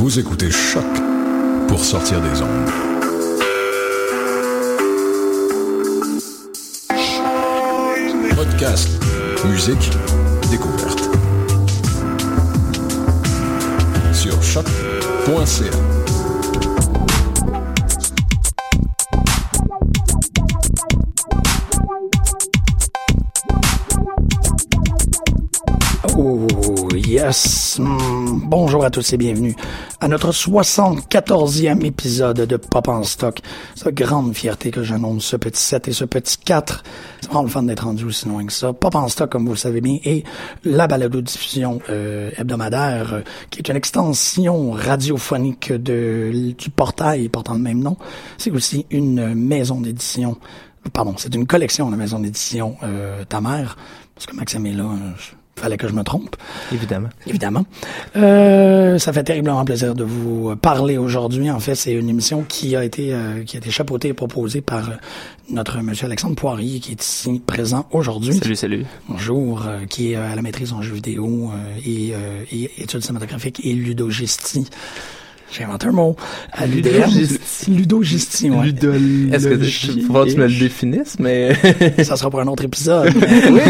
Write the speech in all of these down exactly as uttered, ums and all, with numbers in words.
Vous écoutez Choc pour sortir des ondes. Podcast, musique, découverte. Sur choc point c a. Oh, yes! Mm, bonjour à tous et bienvenue à notre soixante-quatorzième épisode de Pop en stock. C'est grande fierté que j'annonce ce petit sept et ce petit quatre. C'est vraiment le fun d'être rendu aussi loin que ça. Pop en stock, comme vous le savez bien, est la balado-diffusion euh, hebdomadaire euh, qui est une extension radiophonique de, du portail portant le même nom. C'est aussi une maison d'édition. Pardon, c'est une collection de maisons d'édition euh, Ta Mère. Parce que Maxime est là, je... fallait que je me trompe. Évidemment. Évidemment. Euh, ça fait terriblement plaisir de vous parler aujourd'hui. En fait, c'est une émission qui a été euh, qui a été chapeautée et proposée par euh, notre monsieur Alexandre Poirier, qui est ici présent aujourd'hui. Salut, salut. Bonjour, euh, qui est à la maîtrise en jeux vidéo euh, et, euh, et études cinématographiques et ludogistie. J'ai inventé un mot. À l'U D M. Ludogistie, ouais. Ludologie. Est-ce que il faut que tu me le définisses, mais... Ça sera pour un autre épisode. Oui!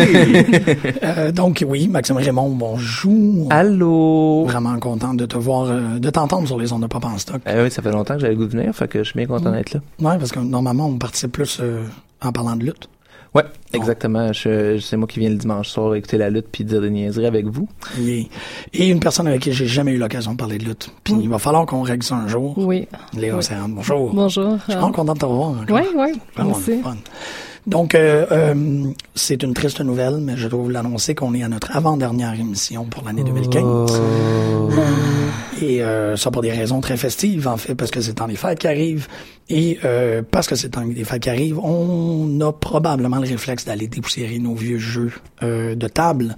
euh, donc, oui, Maxime Raymond, bonjour. Allô! Vraiment content de te voir, euh, de t'entendre sur les ondes de Pop en stock. Eh oui, ça fait longtemps que j'avais le goût de venir, fait que je suis bien content mmh. d'être là. Ouais, parce que normalement, on participe plus euh, en parlant de lutte. Ouais, exactement. Je, c'est moi qui viens le dimanche soir écouter la lutte puis dire des niaiseries avec vous. Et, et une personne avec qui j'ai jamais eu l'occasion de parler de lutte. Puis mmh. il va falloir qu'on règle ça un jour. Oui. Léa oui. Océane, bonjour. Bonjour. Je suis vraiment content de te revoir. Oui, oui. Merci. Fun. Donc, euh, euh, c'est une triste nouvelle, mais je dois vous l'annoncer qu'on est à notre avant-dernière émission pour l'année deux mille quinze. Oh. Et euh, ça pour des raisons très festives, en fait, parce que c'est le temps des fêtes qui arrivent. Et euh, parce que c'est le temps des fêtes qui arrivent, on a probablement le réflexe d'aller dépoussiérer nos vieux jeux euh, de table.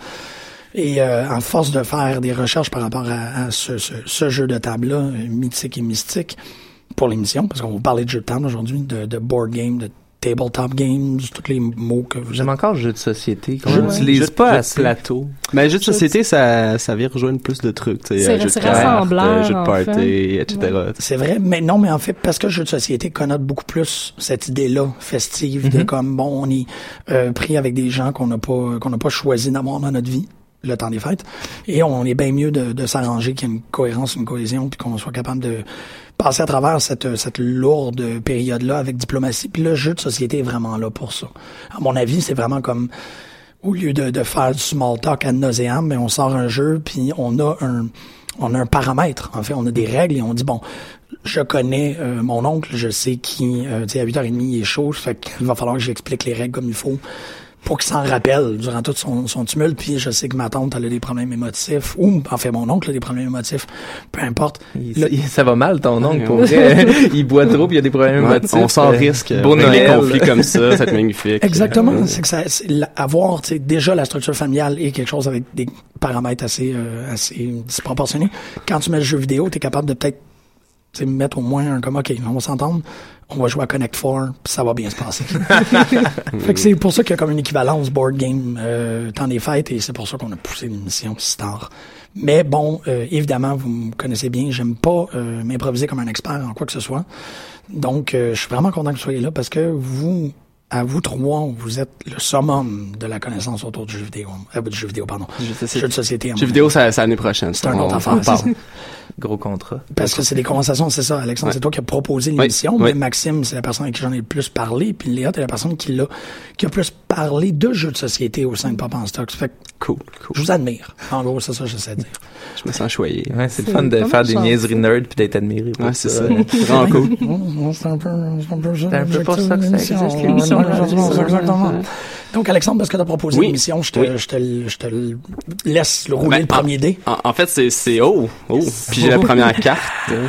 Et euh, en force de faire des recherches par rapport à, à ce, ce, ce jeu de table-là, euh, mythique et mystique, pour l'émission, parce qu'on va parler de jeux de table aujourd'hui, de, de board game, de tabletop games, tous les mots que vous... J'aime encore jeu de société. Qu'on je n'utilise pas à plateau. Mais jeu de société, ça, ça vient rejoindre plus de trucs. C'est, c'est, c'est rassembleur, jeu de party, fait. et cetera. Ouais. C'est vrai, mais non, mais en fait, parce que jeu de société connote beaucoup plus cette idée-là festive, mm-hmm. de comme, bon, on est euh, pris avec des gens qu'on n'a pas qu'on n'a pas choisi d'avoir dans notre vie, le temps des fêtes, et on est bien mieux de, de s'arranger qu'il y ait une cohérence, une cohésion, puis qu'on soit capable de passer à travers cette cette lourde période-là avec diplomatie. Puis le jeu de société est vraiment là pour ça. À mon avis, c'est vraiment comme, au lieu de, de faire du small talk ad nauseam, mais on sort un jeu, puis on a un on a un paramètre. En fait, on a des règles et on dit, bon, je connais euh, mon oncle, je sais qui, euh, tu sais, à huit heures trente, il est chaud, fait qu'il va falloir que j'explique les règles comme il faut pour qu'il s'en rappelle durant tout son, son tumulte. Puis je sais que ma tante, elle a des problèmes émotifs, ou en fait mon oncle a des problèmes émotifs, peu importe. Il, le... Ça va mal ton oncle, pour vrai. Il boit trop puis il y a des problèmes ouais, émotifs. On s'en euh, risque. Bon les conflits comme ça, ça va être magnifique. Exactement. Euh, c'est que ça, c'est avoir, tu sais, déjà la structure familiale est quelque chose avec des paramètres assez, euh, assez disproportionnés. Quand tu mets le jeu vidéo, t'es capable de peut-être, tu sais, mettre au moins un comme, OK, on va s'entendre, on va jouer à Connect Four, puis ça va bien se passer. Fait que c'est pour ça qu'il y a comme une équivalence board game euh, temps des fêtes, et c'est pour ça qu'on a poussé l'émission si tard. Mais bon, euh, évidemment, vous me connaissez bien, j'aime pas euh, m'improviser comme un expert en quoi que ce soit. Donc, euh, je suis vraiment content que vous soyez là, parce que vous... À vous trois, vous êtes le summum de la connaissance autour du jeu vidéo. Euh, du jeu vidéo, pardon. Jeu, jeu de société. Jeu vidéo, c'est l'année prochaine. C'est un autre affaire. Gros contrat. Parce que c'est des conversations, c'est ça, Alexandre, ouais. C'est toi qui as proposé l'émission, oui, mais oui. Maxime, c'est la personne avec qui j'en ai le plus parlé, puis Léa, t'es la personne qui l'a, qui a plus parlé de jeux de société au sein de Pop en stock. Fait que, cool, cool. Je vous admire. En gros, c'est ça que j'essaie de dire. Je me sens choyé. Ouais, c'est, c'est le fun de faire des niaiseries nerds puis d'être admiré. Ouais, c'est ça. C'est vraiment cool. C'est un peu, c'est un peu ça. C'est un peu pour ça que ça existe, l'émission. Exactement. Donc, Alexandre, parce que tu as proposé oui. l'émission, je te, oui. je te, je te laisse le rouler ben, le premier en, dé. En, en fait, c'est, c'est oh, oh. Puis j'ai la première carte.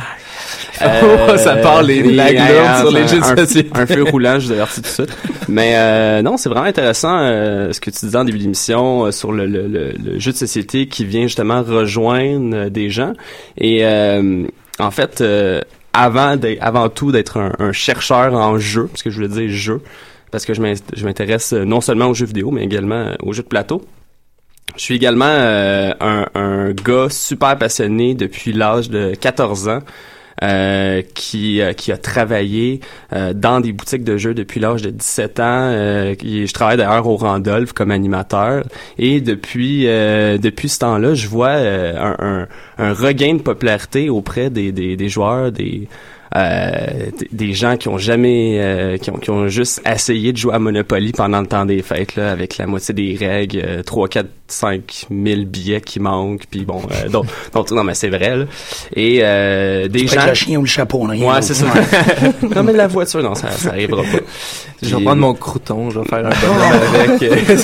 Euh, ça part les blagues euh, sur les jeux de société. Un, un feu roulant, je vous avertis tout de suite. Mais euh, non, c'est vraiment intéressant euh, ce que tu disais en début d'émission euh, sur le, le, le, le jeu de société qui vient justement rejoindre euh, des gens. Et euh, en fait, euh, avant, avant tout d'être un, un chercheur en jeu, parce que je voulais dire jeu, parce que je m'intéresse non seulement aux jeux vidéo, mais également aux jeux de plateau. Je suis également euh, un, un gars super passionné depuis l'âge de quatorze ans. Euh, qui euh, qui a travaillé euh, dans des boutiques de jeux depuis l'âge de dix-sept ans. Euh, qui, je travaille d'ailleurs au Randolph comme animateur et depuis euh, depuis ce temps-là, je vois euh, un, un, un regain de popularité auprès des des, des joueurs, des Euh, des gens qui ont jamais euh, qui ont qui ont juste essayé de jouer à Monopoly pendant le temps des fêtes là, avec la moitié des règles, euh, trois, quatre, cinq mille billets qui manquent, puis bon euh, donc, donc non mais c'est vrai là. Et euh, des gens le chien ou le chapeau, rien. Ouais, c'est ça. Non mais la voiture non, ça ça arrivera pas. Je vais prendre mon crouton, je vais faire un bonhomme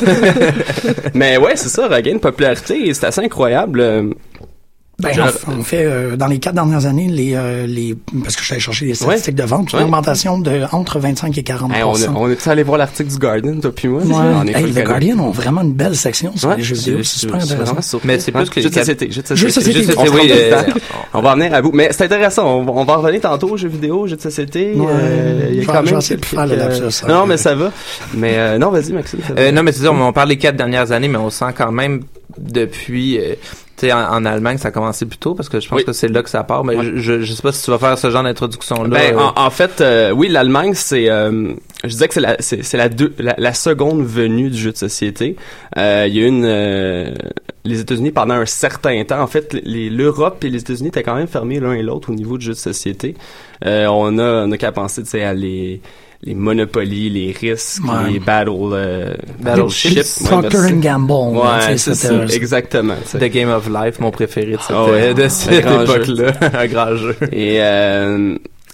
avec. Mais ouais, c'est ça, regain de popularité et c'est assez incroyable. Ben, Je... on fait euh, dans les quatre dernières années les euh, les parce que je suis allé chercher les statistiques ouais. de vente, une ouais. augmentation de entre vingt-cinq et quarante hey, on, est, on est allé voir l'article du Guardian, toi puis moi. Ouais. On est hey, le Guardian ont vraiment une belle section sur ouais, les jeux vidéo, c'est super intéressant. Mais c'est plus que jeux de société, jeux de société. Jeux de société, on, oui, euh, on va en venir à bout. Mais c'est intéressant, on, on va en revenir tantôt aux jeux vidéo, jeux de société. Ouais, euh, il y a quand même quelques, faire le lapsus, Non, mais ça va. Mais euh, non, vas-y Maxime. Euh, non, mais c'est ça, on parle des quatre dernières années, mais on sent quand même depuis euh, tu sais, en, en Allemagne, ça a commencé plus tôt parce que je pense oui. que c'est là que ça part. Mais ouais. je, je sais pas si tu vas faire ce genre d'introduction-là. Ben, euh... en, en fait, euh, oui, l'Allemagne, c'est, euh, je disais que c'est la, c'est, c'est la, deux, la, la seconde venue du jeu de société. Euh, il y a une, euh, les États-Unis pendant un certain temps. En fait, les, l'Europe et les États-Unis étaient quand même fermés l'un et l'autre au niveau du jeu de société. Euh, on a, on a qu'à penser, tu sais, à les les Monopoly, les risques, ouais. les Battle euh, Battleship, Procter and Gamble. Ouais, c'est ça, exactement. T'sais. The Game of Life, mon préféré de cette, oh, ouais. de cette époque-là. Un grand jeu. Et euh,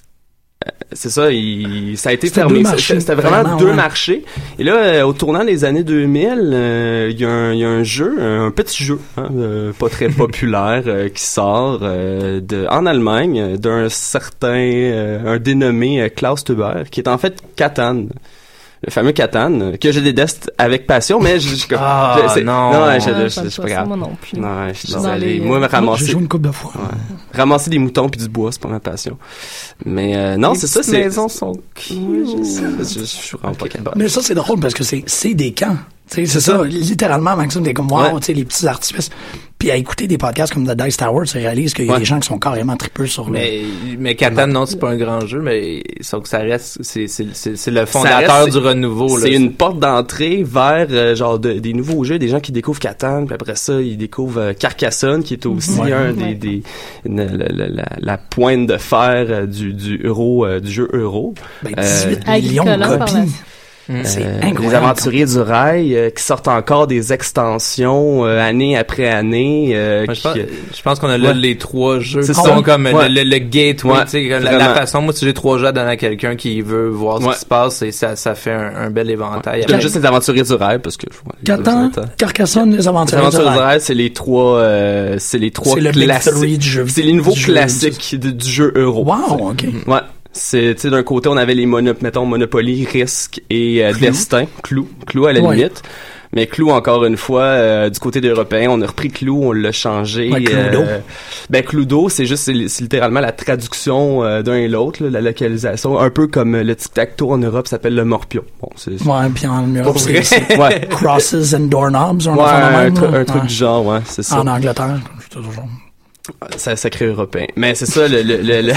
c'est ça, il, ça a été c'était fermé. C'était, c'était vraiment, vraiment deux ouais. marchés. Et là, euh, au tournant des années deux mille, euh, il y a un, il y a un jeu, un petit jeu, hein, euh, pas très populaire, euh, qui sort euh, de, en Allemagne d'un certain, euh, un dénommé euh, Klaus Teuber, qui est en fait Catan. Le fameux Catan, que je déteste avec passion, mais je, je, ah, je c'est, non, non, je, je, je, je, je suis pas grave. Moi non plus. Non, je suis désolé. Les... Moi, me ramasser. J'ai joué une couple de fois. Ouais. Ramasser des moutons puis du bois, c'est pas ma passion. Mais euh, non, les c'est ça, c'est. Les maisons sont cute. Oui, je sais. Je, je suis vraiment pas capable. Mais ça, c'est drôle parce que c'est, c'est des camps. T'sais, c'est ça, littéralement, Maxime, t'es comme, wow, ouais. tu sais, les petits artifices. Puis à écouter des podcasts comme The Dice Tower, tu réalises qu'il y a ouais. des gens qui sont carrément tripeux sur le... Mais, mais Catan, non, c'est pas un grand jeu, mais sauf que ça reste, c'est, c'est, c'est, c'est le fondateur reste, du renouveau, là. C'est une porte d'entrée vers, euh, genre, de, des nouveaux jeux, des gens qui découvrent Catan, puis après ça, ils découvrent euh, Carcassonne, qui est aussi ouais. un des, ouais. des, une, la, la, la, la pointe de fer euh, du, du euro, euh, du jeu euro. Ben, dix-huit euh, millions de copies. Mmh. C'est euh, incroyable. Les aventuriers du rail euh, qui sortent encore des extensions euh, année après année. Euh, moi, qui, je, pense, je pense qu'on a là ouais. les trois jeux c'est qui ça. sont comme ouais. le, le, le gateway, ouais, tu sais, la, la façon. Moi, si j'ai trois jeux à donner à quelqu'un qui veut voir ce ouais. qui se passe, et ça, ça fait un, un bel éventail. Ouais. Je donne juste les aventuriers du rail parce que. Catan, Carcassonne, les aventuriers, les aventuriers du rail, c'est les trois, euh, c'est les trois c'est classiques. Du jeu, c'est les nouveaux classiques du, du jeu euro. Wow, ok. Ouais. C'est, tu sais, d'un côté, on avait les mono, mettons, Monopoly, Risque et euh, Destin, Clou, Clou à la ouais. limite. Mais Clou, encore une fois, euh, du côté des Européens, on a repris Clou, on l'a changé. Ouais, Cluedo. Euh, ben, Cluedo, c'est juste, c'est, c'est littéralement la traduction euh, d'un et l'autre, là, la localisation. Un peu comme le tic-tac-toe en Europe s'appelle le morpion. Bon, c'est... Ouais, puis en Europe, c'est, c'est ouais. Crosses and Doorknobs, on ouais, a un, même, tru- un ouais. truc du genre, ouais, c'est ça. En Angleterre, toujours. C'est sacré européen. Mais c'est ça, le... le, le, le...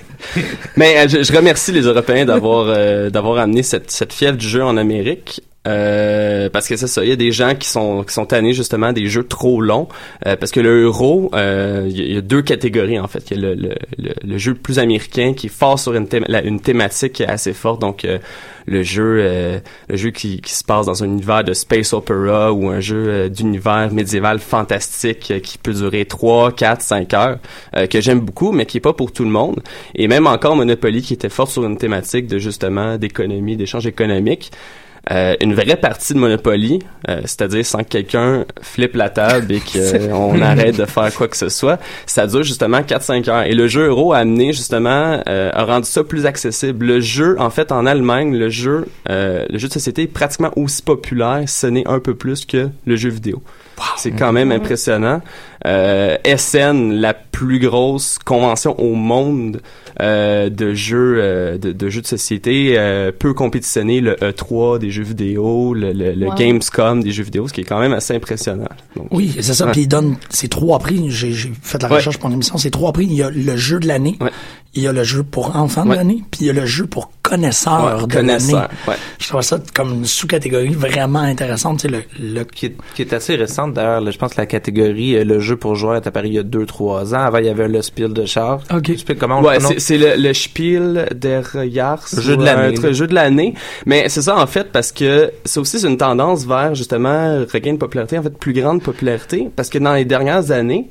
Mais je, je remercie les Européens d'avoir euh, d'avoir amené cette, cette fièvre du jeu en Amérique. Euh, parce que c'est ça, il y a des gens qui sont qui sont tannés justement des jeux trop longs, euh, parce que le euro, euh, il y, y a deux catégories en fait. Il y a le, le, le, le jeu plus américain qui est fort sur une, thé- la, une thématique assez forte, donc euh, le jeu euh, le jeu qui, qui se passe dans un univers de space opera ou un jeu euh, d'univers médiéval fantastique euh, qui peut durer trois, quatre, cinq heures, euh, que j'aime beaucoup, mais qui est pas pour tout le monde. Et même encore Monopoly qui était fort sur une thématique de justement d'économie, d'échange économique. Euh, une vraie partie de Monopoly, euh, c'est-à-dire sans que quelqu'un flippe la table et qu'on arrête de faire quoi que ce soit, ça dure justement quatre à cinq heures. Et le jeu euro a amené justement, euh, a rendu ça plus accessible. Le jeu, en fait, en Allemagne, le jeu, euh, le jeu de société est pratiquement aussi populaire, ce n'est un peu plus que le jeu vidéo. Wow. C'est quand même impressionnant. euh, S N, la plus grosse convention au monde euh, de jeux euh, de, de jeux de société, euh, peut compétitionner le E trois des jeux vidéo, le, le, le wow. Gamescom des jeux vidéo, ce qui est quand même assez impressionnant. Donc, oui, c'est ça. Ouais. Puis il donne ces trois prix. J'ai, j'ai fait la Ouais. recherche pour l'émission. Ces trois prix, il y a le jeu de l'année, ouais. il y a le jeu pour enfants de Ouais. l'année, puis il y a le jeu pour connaisseurs Ouais, de connaisseur, l'année. ouais. Je trouve ça comme une sous-catégorie vraiment intéressante. Tu sais, le, le... Qui est, qui est assez récente d'ailleurs. Là, je pense que la catégorie euh, le jeu pour joueurs est apparu il y a deux trois ans. Avant, il y avait le Spiel de char. Ok. Tu sais comment on Ouais, le prononce? c'est, c'est le, le Spiel der Jahres. Jeu de ou l'année, un truc, jeu de l'année. Mais c'est ça, en fait, parce que c'est aussi c'est une tendance vers, justement, regain de popularité, en fait, plus grande popularité. Parce que dans les dernières années,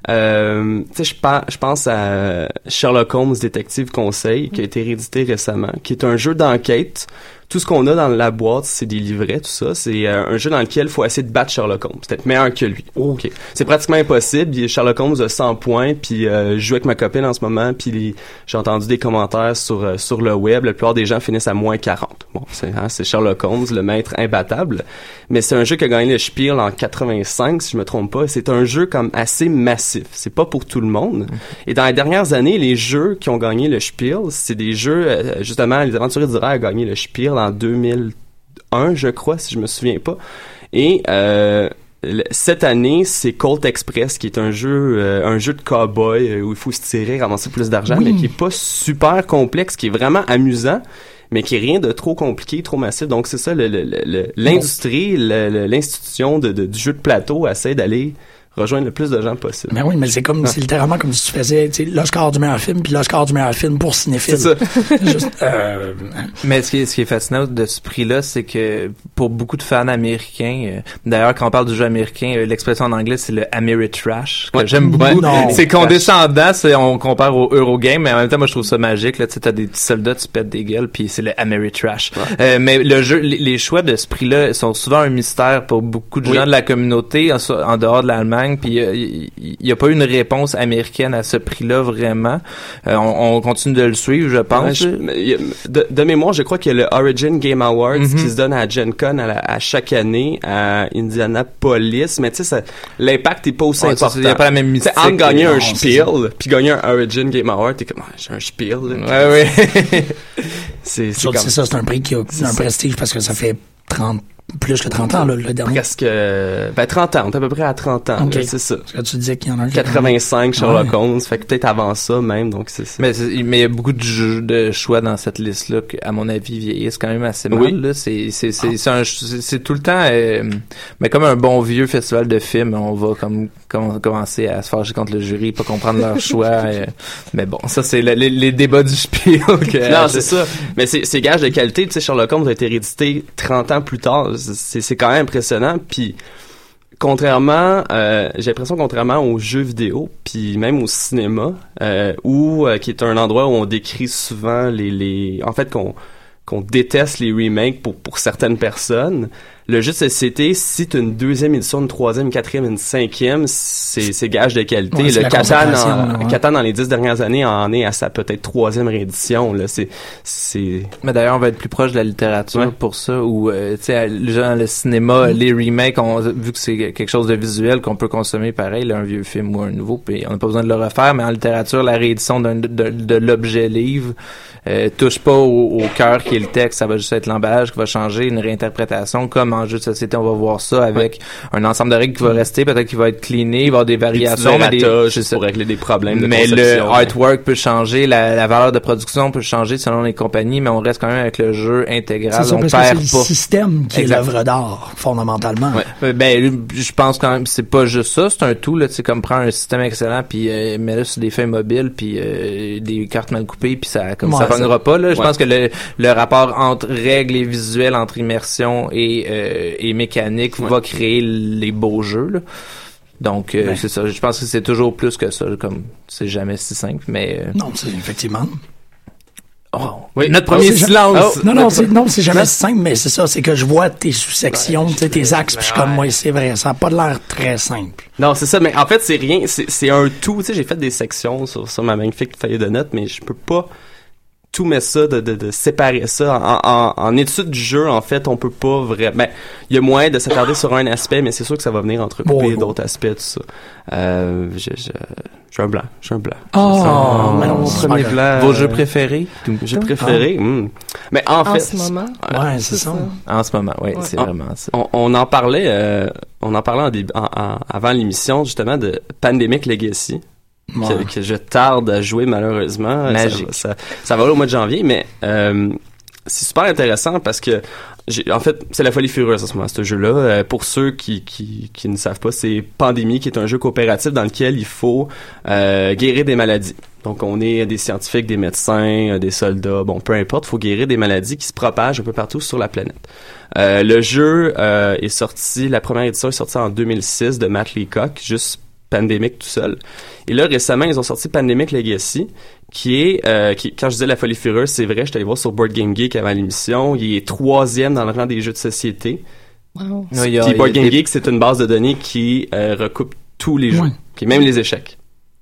euh, tu sais, je, pa- je pense à Sherlock Holmes Détective Conseil, qui a été réédité récemment, qui est un jeu d'enquête. Tout ce qu'on a dans la boîte, c'est des livrets, tout ça. C'est euh, un jeu dans lequel il faut essayer de battre Sherlock Holmes. C'est être meilleur que lui. OK. C'est pratiquement impossible. Il- Sherlock Holmes a cent points, puis euh, je joue avec ma copine en ce moment, puis les- j'ai entendu des commentaires sur euh, sur le web. La plupart des gens finissent à moins quarante. Bon, c'est, hein, c'est Sherlock Holmes, le maître imbattable. Mais c'est un jeu qui a gagné le Spiel en quatre-vingt-cinq, si je me trompe pas. C'est un jeu comme assez massif. C'est pas pour tout le monde. Et dans les dernières années, les jeux qui ont gagné le Spiel, c'est des jeux, euh, justement, Les Aventuriers du Rail a gagné le Spiel en deux mille un, je crois, si je me souviens pas. Et euh, le- cette année, c'est Colt Express, qui est un jeu, euh, un jeu de cow-boy euh, où il faut se tirer, ramasser plus d'argent, Oui. mais qui est pas super complexe, qui est vraiment amusant, mais qui est rien de trop compliqué, trop massif. Donc c'est ça, le, le, le- le- l'industrie, le- le- l'institution de, de, du jeu de plateau essaie d'aller rejoindre le plus de gens possible. Mais oui, mais c'est comme, c'est littéralement comme si tu faisais, tu sais, l'Oscar du meilleur film, puis l'Oscar du meilleur film pour cinéphile. C'est ça. Juste, euh, Mais ce qui est, ce qui est fascinant de ce prix-là, c'est que pour beaucoup de fans américains, euh, d'ailleurs, quand on parle du jeu américain, euh, l'expression en anglais, c'est le Ameritrash, que Ouais. j'aime beaucoup. Ouais, non. C'est condescendant, c'est, on compare au Eurogame, mais en même temps, moi, je trouve ça magique, là. Tu sais, t'as des petits soldats, tu pètes des gueules, puis c'est le Ameritrash. Ouais. Euh, mais le jeu, les, les choix de ce prix-là sont souvent un mystère pour beaucoup de Oui. gens de la communauté, en, en dehors de l'Allemagne, puis euh, il n'y a pas eu une réponse américaine à ce prix-là, vraiment. Euh, on, on continue de le suivre, je pense. Ouais, je- mais il y a- de, de mémoire, je crois qu'il y a le Origin Game Awards Mhm. qui se donne à Gen Con à, la- à chaque année à Indianapolis, mais tu sais, ça- l'impact est pas aussi Ouais, important. il n'y a pas la même Tu sais, mystique. entre gagner non, un c'est Spiel puis gagner un Origin Game Award, t'es comme, ah, j'ai un Spiel. là. Ouais, ouais. C'est, c'est ça, comme c'est ça, c'est un prix qui a C'est un ça. prestige parce que ça fait trente, plus que trente ans, là, le dernier. presque, euh, ben trente ans, on est à peu près à trente ans, Ok. là, c'est ça. Parce que tu disais qu'il y en a un qui- quatre-vingt-cinq Sherlock Ouais. Holmes, fait que peut-être avant ça même, donc c'est ça. Mais c'est- mais il y a beaucoup de, jeux, de choix dans cette liste-là qui, à mon avis, vieillissent quand même assez mal. Oui. Là. C'est, c'est, c'est, c'est, un- c'est, c'est tout le temps... euh, mais comme un bon vieux festival de films, on va comme, comme commencer à se fâcher contre le jury, pas comprendre leurs choix. euh, mais bon, ça, c'est le- les, les débats du spiel. que- Non, c'est ça. Mais c'est, c'est gage de qualité. Tu sais, Sherlock Holmes a été réédité trente ans plus tard. C'est, c'est quand même impressionnant. Puis, contrairement, euh, j'ai l'impression contrairement aux jeux vidéo, puis même au cinéma, euh, où euh, qui est un endroit où on décrit souvent les, les, en fait qu'on qu'on déteste les remakes pour pour certaines personnes. Le jeu de société, si t'as une deuxième édition, une troisième, une quatrième, une cinquième, c'est, c'est gage de qualité. Ouais, c'est le la Catan, consécration, en- là, ouais. Catan, dans les dix dernières années, en est à sa peut-être troisième réédition, là. C'est, c'est, Mais d'ailleurs, on va être plus proche de la littérature Ouais. pour ça, où, euh, tu sais, le genre, le cinéma, les remakes, on, vu que c'est quelque chose de visuel qu'on peut consommer pareil, là, un vieux film ou un nouveau, puis on n'a pas besoin de le refaire, mais en littérature, la réédition d'un, de, de, de l'objet livre euh, touche pas au, au cœur qui est le texte, ça va juste être l'emballage qui va changer, une réinterprétation, comme en jeu de société, on va voir ça avec un ensemble de règles qui va rester, peut-être qu'il va être cleané, il va y avoir des variations, mais des, erratages c'est pour ça. régler des problèmes de Mais le conception. artwork peut changer, la, la valeur de production peut changer selon les compagnies, mais on reste quand même avec le jeu intégral. C'est ça, on parce perd que c'est le pas. système qui Exact. est l'œuvre d'art, fondamentalement. Ouais. Euh, Ben, je pense quand même, c'est pas juste ça, c'est un tout, là, tu sais, comme prendre un système excellent, puis euh, mets-le sur des feuilles mobiles, puis euh, des cartes mal coupées, puis ça, comme Ouais, ça pognera pas, là. Je Ouais. pense que le, le rapport entre règles et visuels, entre immersion et, euh, et mécanique Ouais. va créer les beaux jeux, là. Donc, euh, Ouais. c'est ça. Je pense que c'est toujours plus que ça, comme, c'est jamais si simple, mais... euh, Non, c'est effectivement. Oh, Oui. notre Oh, premier c'est silence. Oh, non, non, c'est, non, c'est jamais si simple, mais c'est ça, c'est que je vois tes sous-sections, tu sais, tes axes, puis je suis comme, moi, c'est vrai, ça a pas l'air très simple. Non, c'est ça, mais en fait, c'est rien, c'est, c'est un tout. Tu sais, j'ai fait des sections sur, sur ma magnifique feuille de notes, mais je peux pas tout met ça, de, de, de séparer ça. En, en, en étude du jeu, en fait, on peut pas vraiment... Ben, il y a moyen de s'attarder sur un aspect, mais c'est sûr que ça va venir entrecouper bon, d'autres aspects, tout ça. Euh, je, je, j'ai un blanc, j'ai un blanc. Oh, mais non, mon premier blanc. Vos jeux préférés? Jeux préférés? Ah. Mm. Mais en, en fait... En ce moment. Ouais, c'est, c'est ça. ça. En ce moment, oui, ouais. c'est on, vraiment ça. On, on en parlait, euh, on en parlait en début, en, en, avant l'émission, justement, de Pandemic Legacy. Ouais. Que, que je tarde à jouer malheureusement. Magique. Ça, ça, ça va aller au mois de janvier, mais euh, c'est super intéressant parce que j'ai, en fait, c'est la folie furieuse en ce moment, ce jeu-là. Euh, pour ceux qui, qui, qui ne savent pas, c'est Pandémie, qui est un jeu coopératif dans lequel il faut euh, guérir des maladies. Donc, on est des scientifiques, des médecins, des soldats, bon, peu importe, il faut guérir des maladies qui se propagent un peu partout sur la planète. Euh, le jeu euh, est sorti, la première édition est sortie en deux mille six de Matt Leacock, juste Pandemic tout seul. Et là, récemment, ils ont sorti Pandemic Legacy, qui est, euh, qui, quand je disais la folie furieuse, c'est vrai, je suis allé voir sur Board Game Geek avant l'émission, il est troisième dans le rang des jeux de société. Wow. Puis oui, Board Game des... Geek, c'est une base de données qui euh, recoupe tous les jeux, oui. qui, même les échecs.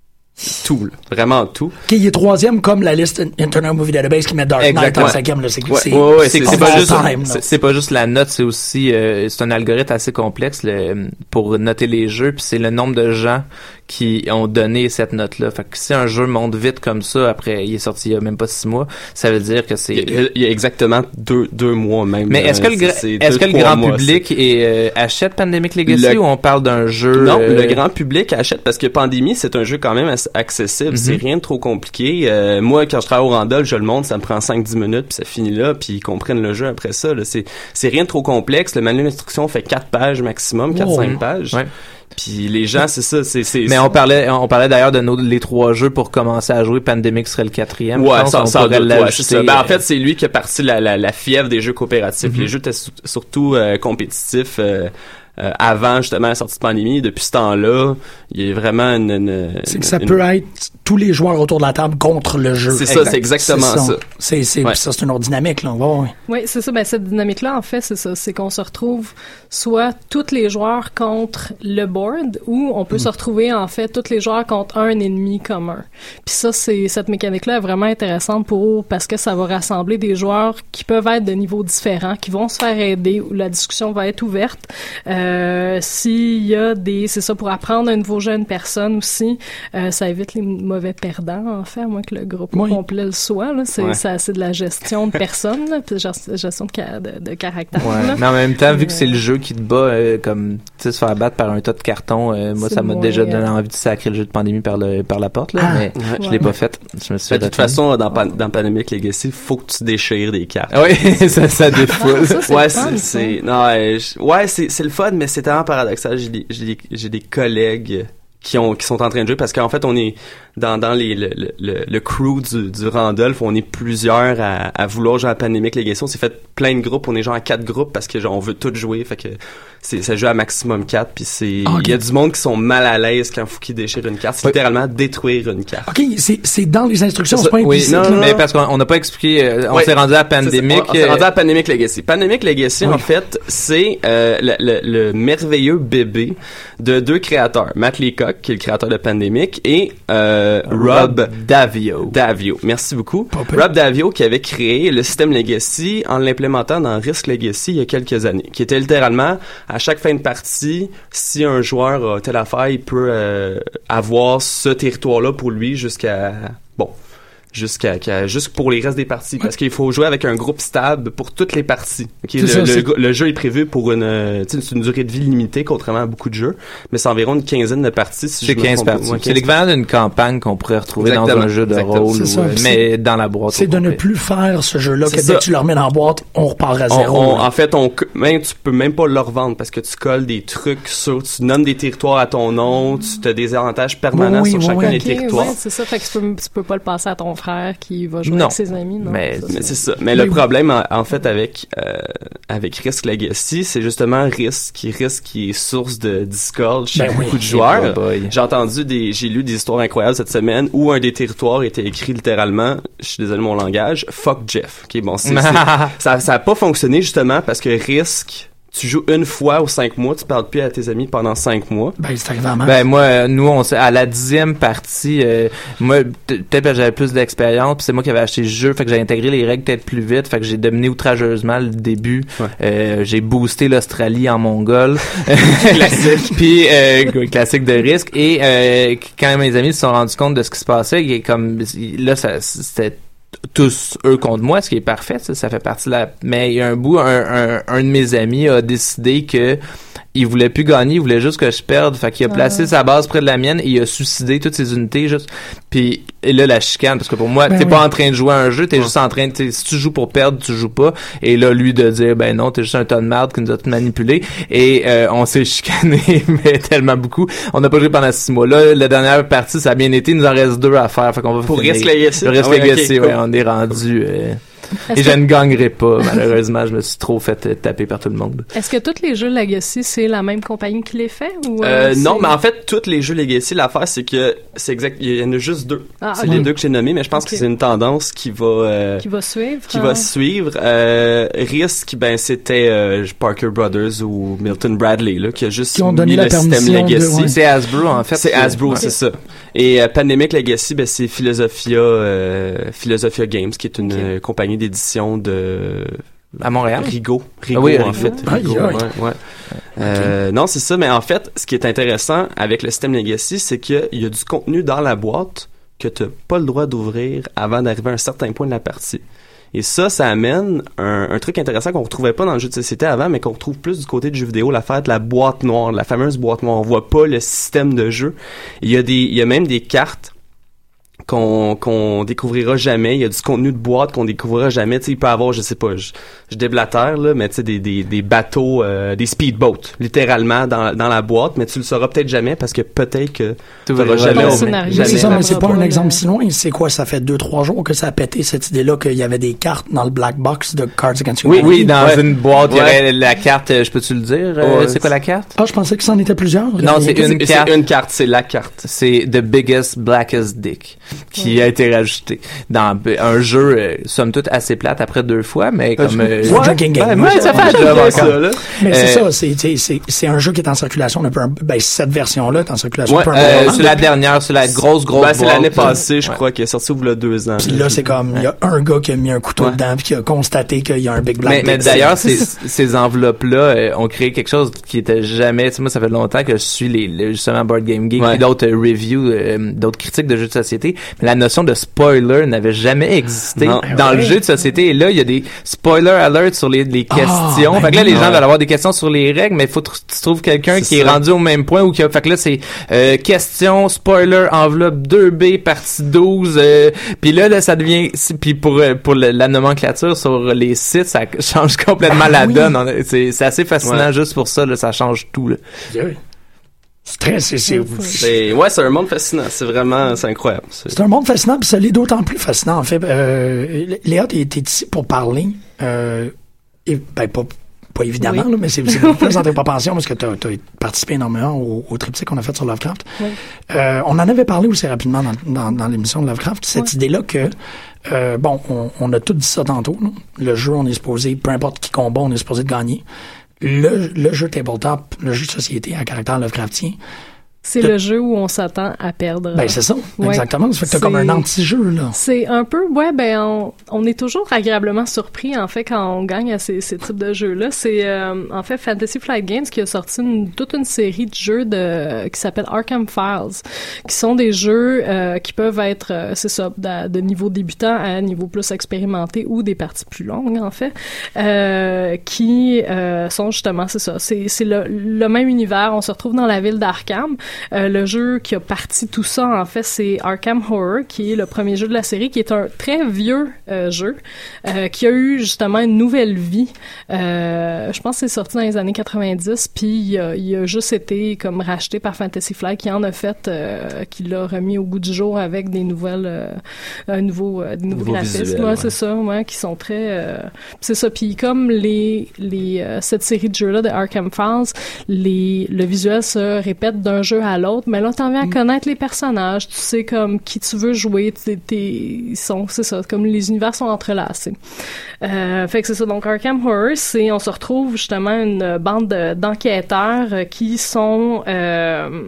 Tout, là. Vraiment tout. Qui okay, est troisième comme la liste Internet Movie Database qui met Dark Knight en cinquième. Là, c'est, ouais, c'est, ouais, ouais, c'est, c'est, c'est, pas juste, time, c'est, c'est pas juste la note, c'est aussi euh, c'est un algorithme assez complexe le, pour noter les jeux, puis c'est le nombre de gens qui ont donné cette note-là. Fait que si un jeu monte vite comme ça, après il est sorti il y a même pas six mois, ça veut dire que c'est... Il y a, il y a exactement deux, deux mois même. Mais est-ce que le, c'est, c'est est-ce deux, que le grand mois, public est, euh, achète Pandemic Legacy le... ou on parle d'un jeu... Non, euh... le grand public achète parce que Pandémie, c'est un jeu quand même accessible. Mm-hmm. C'est rien de trop compliqué. Euh, moi, quand je travaille au Randall, je le montre, ça me prend cinq dix minutes, puis ça finit là, puis ils comprennent le jeu après ça. Là. C'est, c'est rien de trop complexe. Le manuel d'instruction fait quatre pages maximum, quatre cinq oh. pages. Ouais. Puis les gens, c'est ça, c'est, c'est... Mais on parlait, on parlait d'ailleurs de nos, les trois jeux pour commencer à jouer. Pandemic serait le quatrième. Ouais, pense, ça, ça, doit, ouais, c'est ça. Ben, en fait, c'est lui qui a parti la, la, la fièvre des jeux coopératifs. Mm-hmm. Les jeux étaient surtout euh, compétitifs, euh, Euh, avant justement la sortie de Pandémie. Depuis ce temps-là, il y a vraiment une... une c'est que ça une... peut être tous les joueurs autour de la table contre le jeu. C'est ça, exact. C'est exactement c'est ça. ça. C'est, c'est, ouais. ça, c'est une autre dynamique, là. Ouais, ouais. Oui, c'est ça. Ben, cette dynamique-là, en fait, c'est ça. C'est qu'on se retrouve soit tous les joueurs contre le board, ou on peut mm. se retrouver, en fait, tous les joueurs contre un ennemi commun. Puis ça, c'est, cette mécanique-là est vraiment intéressante pour, parce que ça va rassembler des joueurs qui peuvent être de niveaux différents, qui vont se faire aider, où la discussion va être ouverte. Euh, Euh, s'il y a des... C'est ça, pour apprendre un nouveau jeu à une personne aussi, euh, ça évite les mauvais perdants, en fait, à moins que le groupe oui. complet le soit. Là. C'est, ouais. ça, c'est de la gestion de personnes, là, puis gestion de, de, de caractère. Ouais. Là. Mais en même temps, vu que c'est le jeu qui te bat, euh, comme, tu sais, se faire battre par un tas de cartons, euh, moi, c'est ça m'a moins, déjà donné envie de sacrer le jeu de Pandémie par, le, par la porte, là, ah, mais ouais. je l'ai pas fait. Je me suis fait de toute façon, dans, dans Pandemic Legacy, faut que tu déchires des cartes. Oui, ça, ça défoule. Ah, ça, c'est ouais, fun, c'est, c'est, non, ouais, ouais, c'est, c'est le fun, mais c'est tellement paradoxal. J'ai des, j'ai des, j'ai des collègues qui ont, qui sont en train de jouer parce qu'en fait, on est dans, dans les, le, le, le crew du, du Randolph, on est plusieurs à, à vouloir jouer à Pandemic Legacy. On s'est fait plein de groupes. On est genre à quatre groupes parce que genre, on veut tous jouer. Fait que c'est, ça joue à maximum quatre. Puis c'est, il okay. y a du monde qui sont mal à l'aise quand il faut qu'ils déchirent une carte. C'est oui. littéralement détruire une carte. OK, c'est, c'est dans les instructions. C'est, c'est pas oui, non, non, non, mais parce qu'on n'a pas expliqué, euh, on oui. s'est rendu à Pandemic. On, on s'est rendu à Pandemic Legacy. Pandemic Legacy, oui. en fait, c'est, euh, le, le, le merveilleux bébé de deux créateurs. Matt Leacock, qui est le créateur de Pandemic, et, euh, Rob Daviau. Daviau. Merci beaucoup. Popé. Rob Daviau qui avait créé le système Legacy en l'implémentant dans Risk Legacy il y a quelques années, qui était littéralement à chaque fin de partie, si un joueur a telle affaire, il peut euh, avoir ce territoire-là pour lui jusqu'à bon. jusqu'à, qu'à, juste pour les restes des parties, parce qu'il faut jouer avec un groupe stable pour toutes les parties. Okay? Le, ça, le, le jeu est prévu pour une, c'est une durée de vie limitée, contrairement à beaucoup de jeux, mais c'est environ une quinzaine de parties. Si c'est je quinze parties. Ouais, c'est l'équivalent d'une campagne qu'on pourrait retrouver exactement, dans un jeu de exactement. Rôle, ou, ça, mais dans la boîte. C'est de ne plus faire ce jeu-là, c'est que ça. Dès que tu le remets dans la boîte, on repart à zéro. On, on, en fait, on, même, tu peux même pas le revendre parce que tu colles des trucs sur, tu nommes des territoires à ton nom, tu as des avantages permanents oui, sur oui, chacun oui, des okay, territoires. Ouais, c'est ça, fait que tu peux, tu peux pas le passer à ton frère qui va jouer non, avec ses amis, non? Mais, ça, mais c'est... c'est ça. Mais oui, le problème, en, en fait, avec, euh, avec Risk Legacy, c'est justement Risk qui, Risk qui est source de discorde chez ben beaucoup oui, de joueurs. J'ai entendu des, j'ai lu des histoires incroyables cette semaine où un des territoires était écrit littéralement, je suis désolé de mon langage, fuck Jeff. Ok, bon, c'est, c'est, ça, ça a pas fonctionné justement parce que Risk, tu joues une fois ou cinq mois, tu parles plus à tes amis pendant cinq mois. Ben, c'est arrivé à Ben, moi, nous, on s'est, à la dixième partie, euh, moi, peut-être que j'avais plus d'expérience, puis c'est moi qui avais acheté le jeu, fait que j'ai intégré les règles peut-être plus vite, fait que j'ai dominé outrageusement le début. Ouais. Euh, j'ai boosté l'Australie en mongol. Classique. Puis, euh, classique de risque. Et, euh, quand mes amis se sont rendus compte de ce qui se passait, il est comme, là, ça, c'était tous eux contre moi, ce qui est parfait, ça, ça fait partie de la... Mais il y a un bout, un, un, un de mes amis a décidé que il voulait plus gagner, il voulait juste que je perde, fait qu'il a placé ah. sa base près de la mienne et il a suicidé toutes ses unités juste. Puis et là la chicane, parce que pour moi, ben t'es oui. pas en train de jouer à un jeu, t'es ouais. juste en train de, si tu joues pour perdre, tu joues pas. Et là lui de dire ben non, t'es juste un tas de merde qui nous a tout manipulé. Et euh, on s'est chicané mais tellement beaucoup. On n'a pas joué pendant six mois. Là la dernière partie ça a bien été, il nous en reste deux à faire, fait qu'on va pour finir. Risk Legacy. Le Risk ah ouais, Legacy, okay, ouais, cool. on est rendu. Euh, Est-ce et que... je ne gagnerai pas, malheureusement. Je me suis trop fait taper par tout le monde. Est-ce que tous les jeux Legacy, c'est la même compagnie qui les fait? Ou euh, c'est... Non, mais en fait, tous les jeux Legacy, l'affaire, c'est que c'est exact. Il y en a juste deux. Ah, c'est okay. les deux que j'ai nommés, mais je pense okay. que c'est une tendance qui va... Euh, qui va suivre. Qui hein? va suivre. Euh, Risk, ben, c'était euh, Parker Brothers ou Milton Bradley, là, qui a juste qui ont donné mis la le système Legacy. De, ouais. C'est Hasbro, en fait. C'est Hasbro, ouais. c'est ça. Et euh, Pandemic Legacy, ben, c'est Philosophia, euh, Philosophia Games, qui est une okay. euh, compagnie d'édition de à Montréal. Rigaud, Rigaud ah oui, en fait. Ah, Rigaud, yeah. ouais, ouais. Euh, non, c'est ça. Mais en fait, ce qui est intéressant avec le système Legacy, c'est qu'il y a du contenu dans la boîte que t'as pas le droit d'ouvrir avant d'arriver à un certain point de la partie. Et ça, ça amène un, un truc intéressant qu'on retrouvait pas dans le jeu de société avant, mais qu'on retrouve plus du côté du jeu vidéo, l'affaire de la boîte noire, la fameuse boîte noire. On voit pas le système de jeu. Il y a des, il y a même des cartes qu'on qu'on découvrira jamais. Il y a du contenu de boîte qu'on découvrira jamais. Tu sais, il peut y avoir, je sais pas, je, je déblatère là, mais tu sais des des des bateaux, euh, des speedboats, littéralement dans dans la boîte, mais tu le sauras peut-être jamais parce que peut-être que tu verras jamais. Jamais. C'est ça, mais c'est pas un exemple si loin. C'est quoi? Ça fait deux trois jours que ça a pété cette idée-là qu'il y avait des cartes dans le black box de Cards Against Humanity. Oui, oui, dans ouais. une boîte, il y ouais. avait la carte. Je peux-tu le dire? Euh, ouais. C'est quoi la carte? Ah, je pensais que c'en était plusieurs. Non, c'est une c'est, carte. C'est une carte, c'est la carte. C'est The Biggest Blackest Dick qui ouais. a été rajouté dans un jeu euh, somme toute assez plate après deux fois, mais comme euh, ouais, ouais, game. Ouais, ça fait un job encore. Ça, là. Mais euh, c'est ça, c'est, c'est c'est c'est un jeu qui est en circulation depuis un, ben cette version là est en circulation ouais, depuis un euh, moment. C'est la dernière, c'est la grosse grosse. Ben, c'est l'année boîte, passée, je ouais. crois, qui est sorti il y a deux ans. Puis là, c'est comme il y a un gars qui a mis un couteau ouais. dedans puis qui a constaté qu'il y a un big black. Mais, mais d'ailleurs, ces, ces enveloppes là euh, ont créé quelque chose qui était jamais. Tu sais, moi, ça fait longtemps que je suis les, les justement Board Game Geek ouais. et d'autres euh, reviews, euh, d'autres critiques de jeux de société. Mais la notion de spoiler n'avait jamais existé non. dans ouais. le jeu de société. Et là, il y a des spoiler alerts sur les, les questions. Oh, fait que là, les gens veulent avoir des questions sur les règles, mais il faut que tu trouves quelqu'un qui ça. est rendu au même point ou qui a. Fait que là, c'est euh, question, spoiler, enveloppe deux B, partie douze. Euh, puis là, là, ça devient. Puis pour pour le, la nomenclature sur les sites, ça change complètement ah, la oui. donne. On, c'est, c'est assez fascinant ouais. juste pour ça. Là, ça change tout. Là. Oui. C'est très, c'est, c'est, c'est, ouais, c'est un monde fascinant. C'est vraiment, c'est incroyable. C'est, c'est un monde fascinant, puis ça l'est d'autant plus fascinant, en fait. Euh, Léa, t'es, t'es ici pour parler, euh, et, ben, pas, pas évidemment, oui. là, mais c'est, c'est plus dans tes propensions, parce que t'as, t'as participé énormément au, au triptyque qu'on a fait sur Lovecraft. Oui. Euh, on en avait parlé aussi rapidement dans, dans, dans l'émission de Lovecraft, cette oui. idée-là que, euh, bon, on, on a tout dit ça tantôt, là. Le jeu, on est supposé, peu importe qui combat, on est supposé de gagner. Le, le jeu tabletop, le jeu de société à caractère Lovecraftien, c'est le jeu où on s'attend à perdre. Ben, c'est ça. Ouais. Exactement. Ça fait que t'as c'est, comme un anti-jeu, là. C'est un peu, ouais, ben, on, on est toujours agréablement surpris, en fait, quand on gagne à ces, ces types de jeux-là. C'est, euh, en fait, Fantasy Flight Games qui a sorti une, toute une série de jeux de, qui s'appelle Arkham Files, qui sont des jeux, euh, qui peuvent être, euh, c'est ça, de, de niveau débutant à niveau plus expérimenté ou des parties plus longues, en fait, euh, qui, euh, sont justement, c'est ça, c'est, c'est le, le même univers. On se retrouve dans la ville d'Arkham. Euh, le jeu qui a parti tout ça, en fait, c'est Arkham Horror, qui est le premier jeu de la série, qui est un très vieux euh, jeu, euh, qui a eu justement une nouvelle vie. Euh, je pense que c'est sorti dans les années quatre-vingt-dix, puis il a, il a juste été comme racheté par Fantasy Flight, qui en a fait, euh, qui l'a remis au goût du jour avec des nouvelles, euh, un nouveau, euh, des nouveaux Nouveau graphismes. Visuel, ouais, ouais. C'est ça, ouais, qui sont très, euh, c'est ça. Puis comme les, les, euh, cette série de jeux-là de Arkham Files, les, le visuel se répète d'un jeu à l'autre, mais là, t'en viens à connaître les personnages, tu sais comme qui tu veux jouer, t'es, t'es, ils sont, c'est ça, comme les univers sont entrelacés. Euh, fait que c'est ça, donc Arkham Horror, c'est, on se retrouve justement une bande de, d'enquêteurs qui sont euh,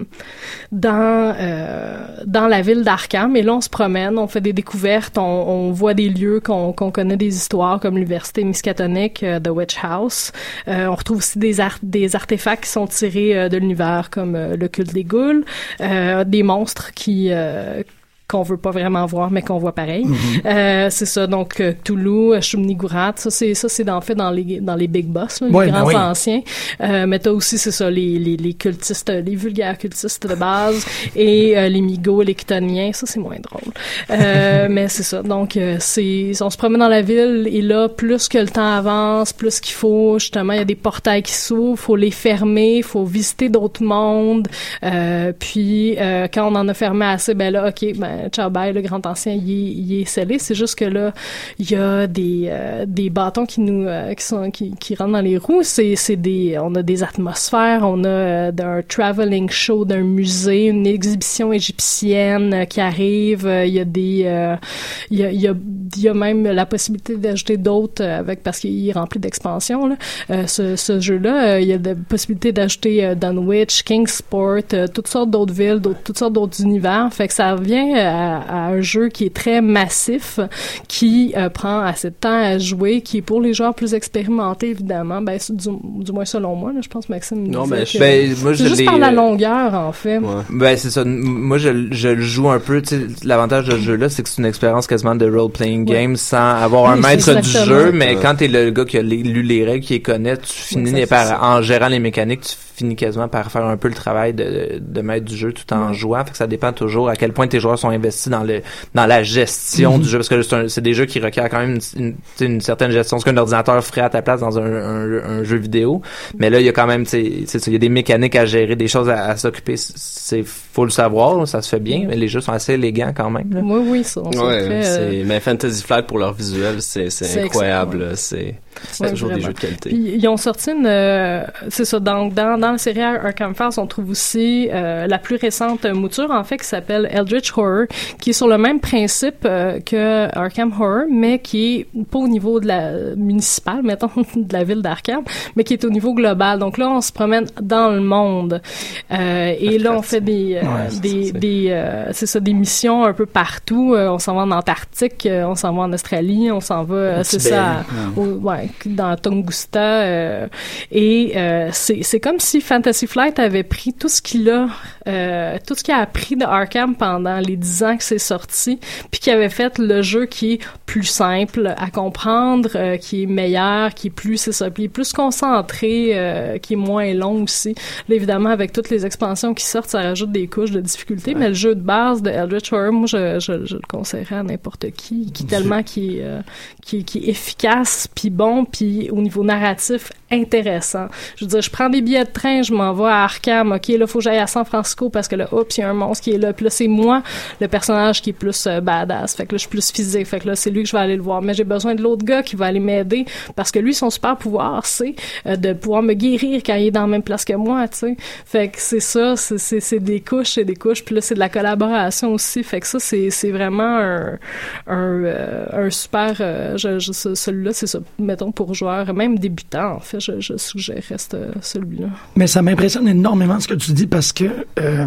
dans euh, dans la ville d'Arkham, et là, on se promène, on fait des découvertes, on, on voit des lieux qu'on, qu'on connaît des histoires, comme l'université Miskatonic, euh, The Witch House. Euh, on retrouve aussi des, art- des artefacts qui sont tirés euh, de l'univers, comme euh, le culte des ghouls, euh, des monstres qui euh, qu'on veut pas vraiment voir, mais qu'on voit pareil. Mm-hmm. Euh, c'est ça, donc euh, Cthulhu, Shub-Niggurath, ça c'est ça c'est en fait dans les dans les big boss, là, les ouais, grands ben oui. anciens. Euh, mais t'as aussi c'est ça les les les cultistes, les vulgaires cultistes de base et euh, les Migos, les Chthoniens, ça c'est moins drôle. Euh, mais c'est ça, donc euh, c'est on se promène dans la ville et là plus que le temps avance, plus qu'il faut justement il y a des portails qui s'ouvrent, faut les fermer, faut visiter d'autres mondes. Euh, puis euh, quand on en a fermé assez, ben là ok ben ciao bye, le grand ancien il est, il est scellé. C'est juste que là il y a des euh, des bâtons qui nous euh, qui sont qui, qui rentrent dans les roues. C'est c'est des on a des atmosphères, on a euh, un traveling show d'un musée, une exhibition égyptienne euh, qui arrive. Euh, il y a des euh, il y a il y a il y a même la possibilité d'ajouter d'autres euh, avec parce qu'il est rempli d'expansions là. Euh, ce ce jeu là, euh, il y a la possibilité d'ajouter euh, Dunwich, Kingsport, euh, toutes sortes d'autres villes, d'autres, toutes sortes d'autres univers. Fait que ça revient euh, À, à un jeu qui est très massif, qui euh, prend assez de temps à jouer, qui est pour les joueurs plus expérimentés, évidemment. Ben, du, du moins selon moi, là, je pense Maxime me non, disait ben, que ben, moi, c'est je juste l'ai, par la longueur, en fait. Ouais. Ben, c'est ça. Moi, je, je le joue un peu, tu sais, l'avantage de ce jeu-là, c'est que c'est une expérience quasiment de role-playing ouais. game sans avoir oui, un maître du jeu, mais ouais. quand t'es le gars qui a lu les règles, qui les connaît, tu finis ouais, par, ça. en gérant les mécaniques, tu finis quasiment par faire un peu le travail de, de maître du jeu tout en ouais. jouant. Fait que ça dépend toujours à quel point tes joueurs sont investis dans le, dans la gestion mm-hmm. du jeu, parce que c'est, un, c'est des jeux qui requièrent quand même une, une, une certaine gestion, ce qu'un ordinateur ferait à ta place dans un, un, un jeu vidéo. Mais là, il y a quand même, tu sais, il y a des mécaniques à gérer, des choses à, à s'occuper. C'est, faut le savoir, ça se fait bien, mais les jeux sont assez élégants quand même, là. Oui, oui, ça. Ouais, très, c'est, euh... mais Fantasy Flight pour leur visuel, c'est, c'est, c'est incroyable, ouais. c'est, c'est ouais, toujours vraiment. des jeux de qualité. Puis, ils ont sorti une, euh, c'est ça, donc, dans, dans la série Arkham Files, on trouve aussi, euh, la plus récente mouture, en fait, qui s'appelle Eldritch Horror, qui est sur le même principe, euh, que Arkham Horror, mais qui est pas au niveau de la municipale, mettons, de la ville d'Arkham, mais qui est au niveau global. Donc là, on se promène dans le monde. Euh, et là, on fait des, euh, ouais, des, c'est, des, euh, c'est ça, des missions un peu partout. Euh, on s'en va en Antarctique, euh, on s'en va en Australie, on s'en va, euh, c'est Tibet, ça, ouais. au, ouais, dans Tunguska. Euh, et euh, c'est, c'est comme si Fantasy Flight avait pris tout ce qu'il a, euh, tout ce qu'il a appris de Arkham pendant les dix ans que c'est sorti, puis qui avait fait le jeu qui est plus simple à comprendre, euh, qui est meilleur, qui est plus, c'est ça, puis plus concentré, euh, qui est moins long aussi. Là, évidemment, avec toutes les expansions qui sortent, ça rajoute des couches de difficulté, ouais. mais le jeu de base de Eldritch Horror, moi, je, je, je le conseillerais à n'importe qui, qui tellement qui, euh, qui, qui est efficace, puis bon, puis au niveau narratif, intéressant. Je veux dire, je prends des billets de train, je m'en vais à Arkham, ok, là, faut que j'aille à San Francisco parce que là, oups, il y a un monstre qui est là, puis là, c'est moi, le personnage qui est plus euh, badass, fait que là, je suis plus physique, fait que là, c'est lui que je vais aller le voir, mais j'ai besoin de l'autre gars qui va aller m'aider parce que lui, son super pouvoir, c'est euh, de pouvoir me guérir quand il est dans la même place que moi, tu sais. Fait que c'est ça, c'est, c'est, c'est des couches, c'est des couches, puis là, c'est de la collaboration aussi, fait que ça, c'est, c'est vraiment un, un, euh, un super, euh, je, je, celui-là, c'est ça, mettons, pour joueurs, même débutants, en fait, je, je suggérerais ce, celui-là. Mais ça m'impressionne énormément ce que tu dis parce que euh,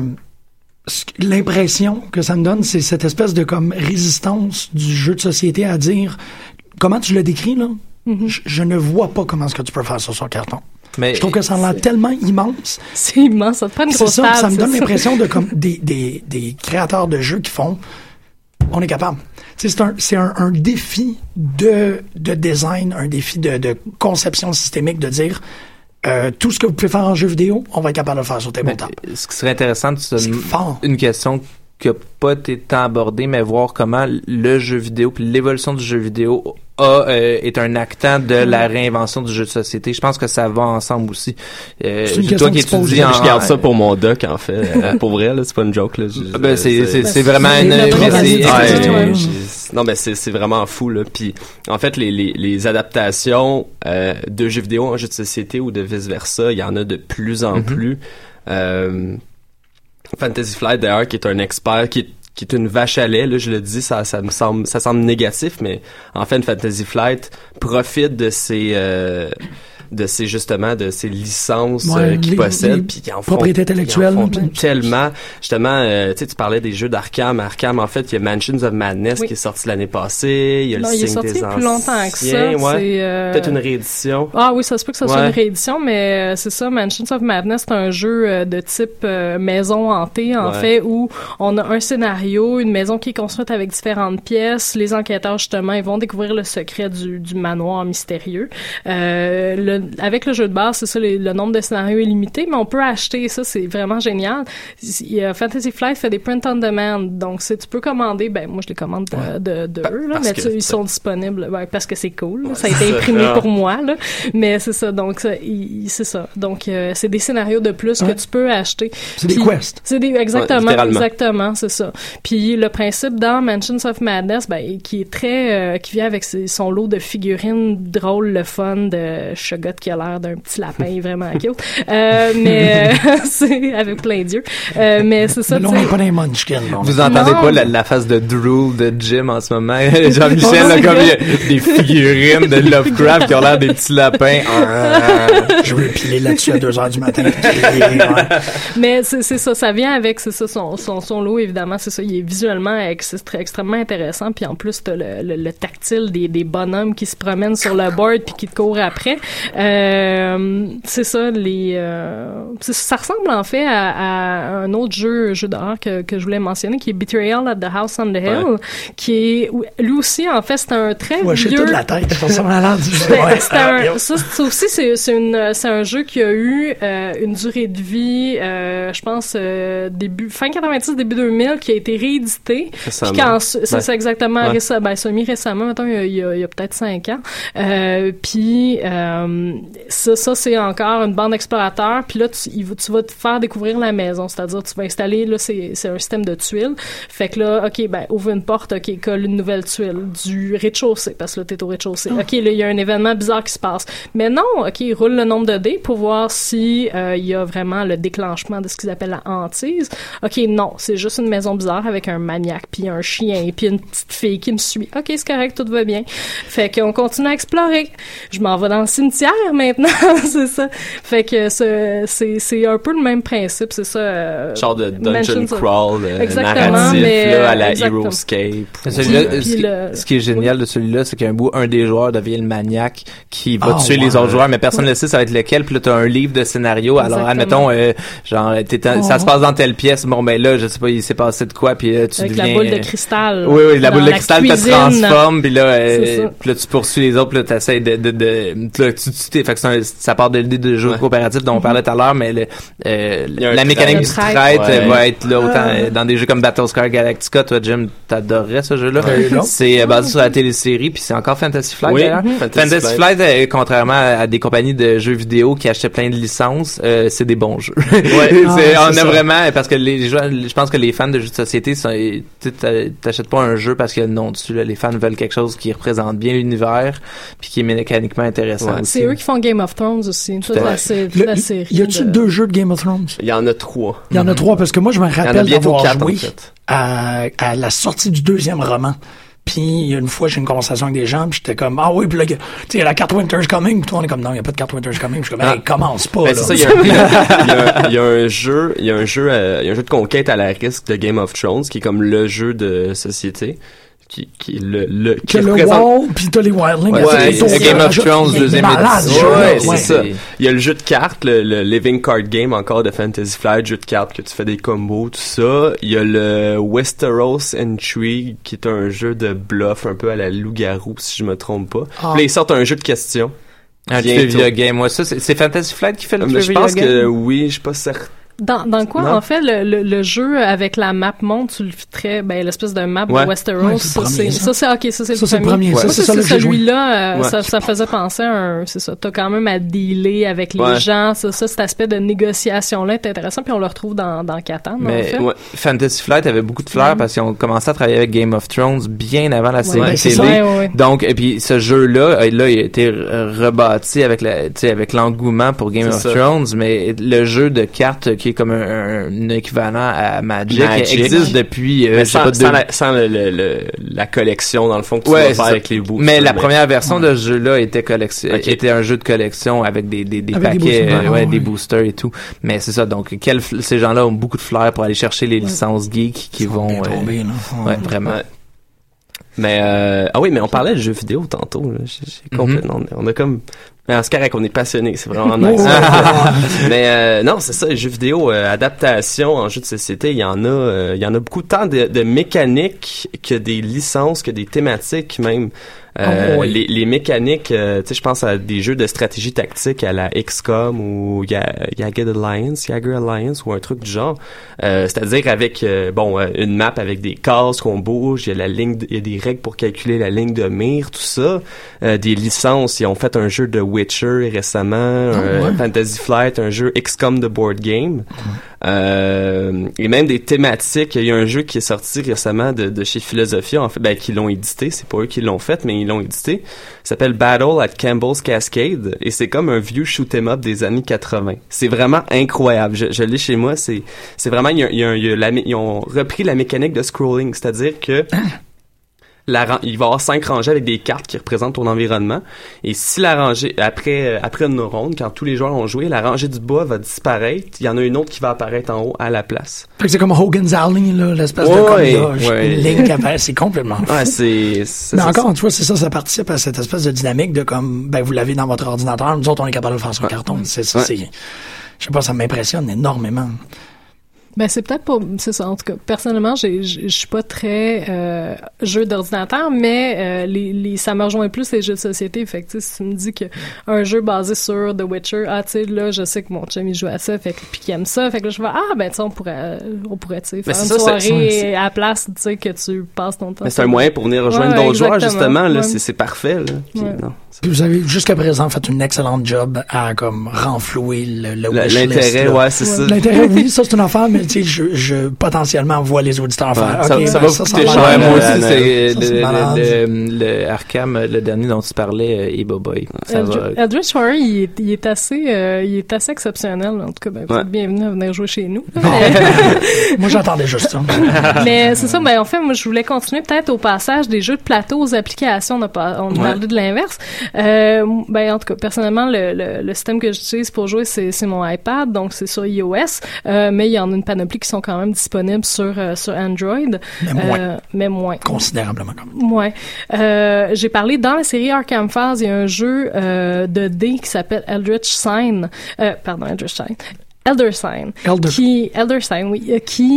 l'impression que ça me donne, c'est cette espèce de comme résistance du jeu de société à dire, comment tu le décris, là? Mm-hmm. Je, je ne vois pas comment est-ce que tu peux faire ça sur carton. Mais je trouve que ça a l'air tellement immense. C'est immense, ça te prend une grosse ça, table. Ça me donne ça. l'impression de comme des, des, des créateurs de jeux qui font, on est capable. Tu sais, c'est un, c'est un, un défi de, de design, un défi de, de conception systémique de dire, euh, tout ce que vous pouvez faire en jeu vidéo, on va être capable de le faire sur tabletop. Ce qui serait intéressant, c'est une, une question qui n'a pas été tant abordée, mais voir comment le jeu vidéo puis l'évolution du jeu vidéo a, euh, est un actant de la réinvention du jeu de société. Je pense que ça va ensemble aussi. Euh, c'est une toi question qui étudies en... Je garde ça pour mon doc, en fait. euh, pour vrai, là, c'est pas une joke, là. Je, ben, c'est, c'est, ben, c'est vraiment c'est une... une c'est, ouais, non, mais c'est, c'est vraiment fou, là. Puis, en fait, les, les, les adaptations euh, de jeux vidéo en jeu de société ou de vice-versa, il y en a de plus en mm-hmm. plus. Euh, Fantasy Flight d'ailleurs qui est un expert qui est qui est une vache à lait, là, je le dis, ça, ça me semble, ça semble négatif, mais en fait, Fantasy Flight profite de ses, euh, de ces justement de ces licences ouais, euh, qu'ils les, possèdent, puis ils en font, propriété intellectuelle, ils en font puis... tellement. Justement, euh, tu sais, tu parlais des jeux d'Arkham. Arkham, en fait, il y a Mansions of Madness oui. qui est sorti l'année passée. Il y a non, le il est Signe sorti des plus longtemps que ça. Ouais. C'est, euh... peut-être une réédition. Ah oui, ça se peut que ça ouais. soit une réédition, mais c'est ça. Mansions of Madness, c'est un jeu de type euh, maison hantée, en ouais. fait, où on a un scénario, une maison qui est construite avec différentes pièces. Les enquêteurs, justement, ils vont découvrir le secret du, du manoir mystérieux. Euh, le, avec le jeu de base, c'est ça, les, le nombre de scénarios est limité, mais on peut acheter ça, c'est vraiment génial. Il y a Fantasy Flight fait des print on demand, donc c'est, tu peux commander, ben moi je les commande de, ouais. de, de eux, là, mais tu, ils sont disponibles, ben, parce que c'est cool, ouais, ça a été imprimé ça. Pour moi, là, mais c'est ça, donc ça, il, c'est ça, donc euh, c'est des scénarios de plus ouais. que tu peux acheter. C'est Puis, des quests. C'est des, exactement, ouais, exactement, c'est ça. Puis le principe dans Mansions of Madness, ben qui est très, euh, qui vient avec ses, son lot de figurines drôles, le fun, de Shogot qui a l'air d'un petit lapin vraiment cute. Euh, mais euh, c'est avec plein d'yeux. Euh, mais c'est ça. Mais non, on n'est pas dans les Munchkins. Vous entendez non. pas la, la face de drool de Jim en ce moment? Jean-Michel, là, comme il y a des figurines de Lovecraft qui ont l'air des petits lapins. Je veux piler là-dessus à deux heures du matin. Mais c'est, c'est ça, ça vient avec, c'est ça, son, son, son lot, évidemment, c'est ça, il est visuellement ex, extrêmement intéressant, puis en plus, t'as le, le, le tactile des, des bonhommes qui se promènent sur le board puis qui te courent après. Euh, c'est ça, les, euh, c'est, ça ressemble en fait à, à un autre jeu, jeu d'horreur que, que je voulais mentionner, qui est Betrayal at the House on the Hill, ouais. qui est, lui aussi, en fait, c'est un très ouais, vieux... j'ai toute la tête, je ça m'a l'air du jeu. C'est un, ça, ça aussi, c'est, c'est une, c'est un jeu qui a eu, euh, une durée de vie, euh, je pense, euh, début, fin quatre-vingt-dix, début deux mille, qui a été réédité. Récemment. Puis quand, c'est ouais. ça exactement, ouais. récemment, ben, semi-récemment, mettons, il y a, il y a, il y a peut-être cinq ans. Euh, puis, euh, ça, ça, c'est encore une bande d'explorateurs. Puis là, tu, tu vas te faire découvrir la maison. C'est-à-dire, tu vas installer, là, c'est, c'est un système de tuiles. Fait que là, OK, ben, ouvre une porte, OK, colle une nouvelle tuile du rez-de-chaussée, parce que là, t'es au rez-de-chaussée. OK, là, il y a un événement bizarre qui se passe. Mais non, OK, roule le nombre de dés pour voir si, euh, il y a vraiment le déclenchement de ce qu'ils appellent la hantise. OK, non, c'est juste une maison bizarre avec un maniaque, puis un chien, puis une petite fille qui me suit. OK, c'est correct, tout va bien. Fait qu'on continue à explorer. Je m'en vais dans le cimetière maintenant, c'est ça. Fait que c'est, c'est, c'est un peu le même principe, c'est ça. Euh, Genre de dungeon Mansions crawl euh, exactement, narratif mais, là, à la exactement. Heroescape. Celui-là, Puis, ce, qui, le... ce qui est génial de celui-là, c'est qu'un bout, un des joueurs devient le maniaque qui va oh, tuer wow. les autres joueurs, mais personne ne sait ça va être lequel. Puis là, t'as un livre de scénario. Alors, exactement. admettons, euh, genre, t'es, oh. ça se passe dans telle pièce. Bon, ben là, je sais pas, il s'est passé de quoi, puis euh, tu avec deviens... la boule de cristal. Oui, oui, la boule de cristal te cuisine. transforme, puis là, euh, puis là, tu poursuis les autres, puis là, t'essayes de, de, de, de là, tu, tu t'es, fait que c'est un, ça part de l'idée de jeu ouais. coopératif dont on parlait tout à l'heure, mais le, euh, la mécanique du traite ouais. va être là autant euh, dans des jeux comme Battlestar Galactica. Toi, Jim, t'adorerais ce jeu-là. Ouais, c'est euh, basé sur la télésérie, puis c'est encore Fantasy Flight. Oui, d'ailleurs. Fantasy, Fantasy Flight, Flight euh, contrairement à, à des compagnies de jeux vidéo qui achetaient plein de licences, euh, c'est des bons jeux. Ouais, ah, c'est, on a ça. vraiment parce que les jeux, je pense que les fans de jeux de société, sont, t'achètes pas un jeu parce qu'il y a le nom dessus. Là. Les fans veulent quelque chose qui représente bien l'univers, puis qui est mécaniquement intéressant. Ouais. Aussi. C'est eux qui font Game of Thrones aussi. Toute la, toute le, la série. Y a-tu de... deux jeux de Game of Thrones? Il y en a trois. Il y en a trois parce que moi je me rappelle d'avoir quatre, joué en fait. à, à la sortie du deuxième roman. Puis il y a une fois j'ai eu une conversation avec des gens, puis j'étais comme ah oui, puis là tu sais il y a la carte Winter's Coming, puis toi on est comme non, il y a pas de carte Winter's Coming. Je suis comme hey, commence pas ben, là. C'est ça, il y, a, il y a un jeu, il y a un jeu euh, il y a un jeu de conquête à la risque de Game of Thrones qui est comme le jeu de société. Qui, qui le, le, qui que représente... le WoW pis t'as les Wildlings. Ouais, ouais, c'est Game of Thrones deuxième édition. Ouais, c'est ça. Il y a le jeu de cartes, le, le Living Card Game encore de Fantasy Flight, jeu de cartes que tu fais des combos, tout ça. Il y a le Westeros Intrigue qui est un jeu de bluff un peu à la loup-garou si je me trompe pas. Ah. Puis là, ils sortent un jeu de questions. Un trivia game. Moi, ça, c'est, c'est Fantasy Flight qui fait le trivia game? Je pense que oui, je suis pas certain. Dans, dans quoi, non. En fait, le, le, le jeu avec la map monde, tu le fais, ben, l'espèce de map ouais. de Westeros, ouais, ça, premier, c'est, ça, c'est, ok, ça, c'est ça, le premier. premier. Ouais. Ça, c'est, ça, c'est celui-là, euh, ouais. ça, ça faisait penser à un, c'est ça, t'as quand même à dealer avec les ouais. gens, ça, ça, cet aspect de négociation-là est intéressant, puis on le retrouve dans, dans Catan, mais, en fait. Ouais, Fantasy Flight avait beaucoup de flair mm. parce qu'ils ont commencé à travailler avec Game of Thrones bien avant la série ouais, télé. Ouais, ouais. Donc, et puis, ce jeu-là, là, il a été rebâti avec la, tu sais, avec l'engouement pour Game c'est of ça. Thrones, mais le jeu de cartes qui qui est comme un, un équivalent à Magic, Magic. existe depuis euh, mais je sais sans, pas, sans, deux... la, sans le, le, le, la collection dans le fond que tu ouais, vas faire ça. avec les boosters. Mais la première version ouais. de ce jeu-là était collection, okay. était un jeu de collection avec des des, des avec paquets, des boosters, euh, ouais, ouais. des boosters et tout. Mais c'est ça. Donc, quel, ces gens-là ont beaucoup de flair pour aller chercher les licences geeks qui vont. Bien euh, tombés, là. Ouais, vraiment. Ouais. Mais euh, ah oui, mais on parlait de jeux vidéo tantôt. Là. J'ai, j'ai complètement, mm-hmm. on a comme. Mais c'est correct, on est passionné, c'est vraiment nice. Mais euh, non, c'est ça, les jeux vidéo, euh, adaptation en jeu de société, il y en a, euh, il y en a beaucoup tant de, de mécaniques que des licences, que des thématiques même. Euh, oh, oui. les, les mécaniques, euh, tu sais, je pense à des jeux de stratégie tactique à la X COM ou Jagged Alliance, Jagged Alliance ou un truc du genre. Euh, c'est-à-dire avec, euh, bon, euh, une map avec des cases qu'on bouge, il y a la ligne, il y a des règles pour calculer la ligne de mire, tout ça. Euh, des licences, ils ont fait un jeu de Witcher récemment, oh, euh, ouais. Fantasy Flight, un jeu X COM de board game. Mm. Euh, et même des thématiques. Il y a un jeu qui est sorti récemment de, de chez Philosophia, en fait, ben, qui l'ont édité. C'est pas eux qui l'ont fait, mais ils l'ont édité. Ça s'appelle Battle at Campbell's Cascade. Et c'est comme un vieux shoot 'em up des années quatre-vingts. C'est vraiment incroyable. Je, je l'ai chez moi. C'est, c'est vraiment, il y a, il y a, il y a la, ils ont repris la mécanique de scrolling. C'est-à-dire que, La, il va y avoir cinq rangées avec des cartes qui représentent ton environnement. Et si la rangée, après, après une ronde, quand tous les joueurs ont joué, la rangée du bas va disparaître. Il y en a une autre qui va apparaître en haut à la place. Fait que c'est comme Hogan's Alley, là, l'espèce ouais, de ouais, comme, là, ouais. une ligne qui apparaît. C'est complètement fou. Ouais, c'est, c'est, Mais c'est, encore, c'est... tu vois, c'est ça, ça participe à cette espèce de dynamique de comme, ben, vous l'avez dans votre ordinateur. Nous autres, on est capable de le faire sur ouais. carton. C'est ça, ouais. c'est, je sais pas, ça m'impressionne énormément. Ben c'est peut-être pas, c'est ça. En tout cas, personnellement, j'ai, je suis pas très euh, jeu d'ordinateur, mais euh, les, les, ça me rejoint plus les jeux de société. Fait que si tu me dis que un jeu basé sur The Witcher, ah tu sais là, je sais que mon chum il joue à ça, fait que puis qu'il aime ça, fait que là je vais ah ben tu sais on pourrait, on pourrait tu sais faire une ça, soirée c'est, c'est... à la place, tu sais que tu passes ton temps. Mais c'est un moyen pour venir rejoindre ouais, d'autres joueurs justement là, ouais. c'est, c'est parfait là. Puis, ouais. non. Puis vous avez jusqu'à présent fait une excellente job à comme renflouer le, le l'intérêt, là. ouais c'est ouais. ça. L'intérêt, oui, ça c'est une affaire, mais tu sais je, je potentiellement voit les auditeurs faire. Ouais, okay, ça, ça ben, va ça, coûter ça cher. va Moi aussi, euh, c'est, ça, le, c'est le, le, le Arkham, le dernier dont tu parlais, et Boboy. Eldritch Horror, il est, il est assez, euh, il est assez exceptionnel. En tout cas, ben, vous ouais. êtes bienvenus à venir jouer chez nous. Moi, j'attendais juste ça. Mais c'est ça. Ben en fait, moi, je voulais continuer peut-être au passage des jeux de plateau aux applications. On a, pas, on a ouais. parlé de l'inverse. Euh, ben en tout cas, personnellement, le, le, le système que j'utilise pour jouer, c'est, c'est mon iPad, donc c'est sur iOS. Euh, mais il y en a une panoplie qui sont quand même disponibles sur euh, sur Android. Mais moins. Euh, mais moins. Considérablement. Moins. Euh, j'ai parlé dans la série Arkham Files, il y a un jeu euh, de dés qui s'appelle Eldritch Sign. Euh, pardon, Eldritch Sign. Elder Sign. Elder. Qui, Elder Sign, oui. Qui,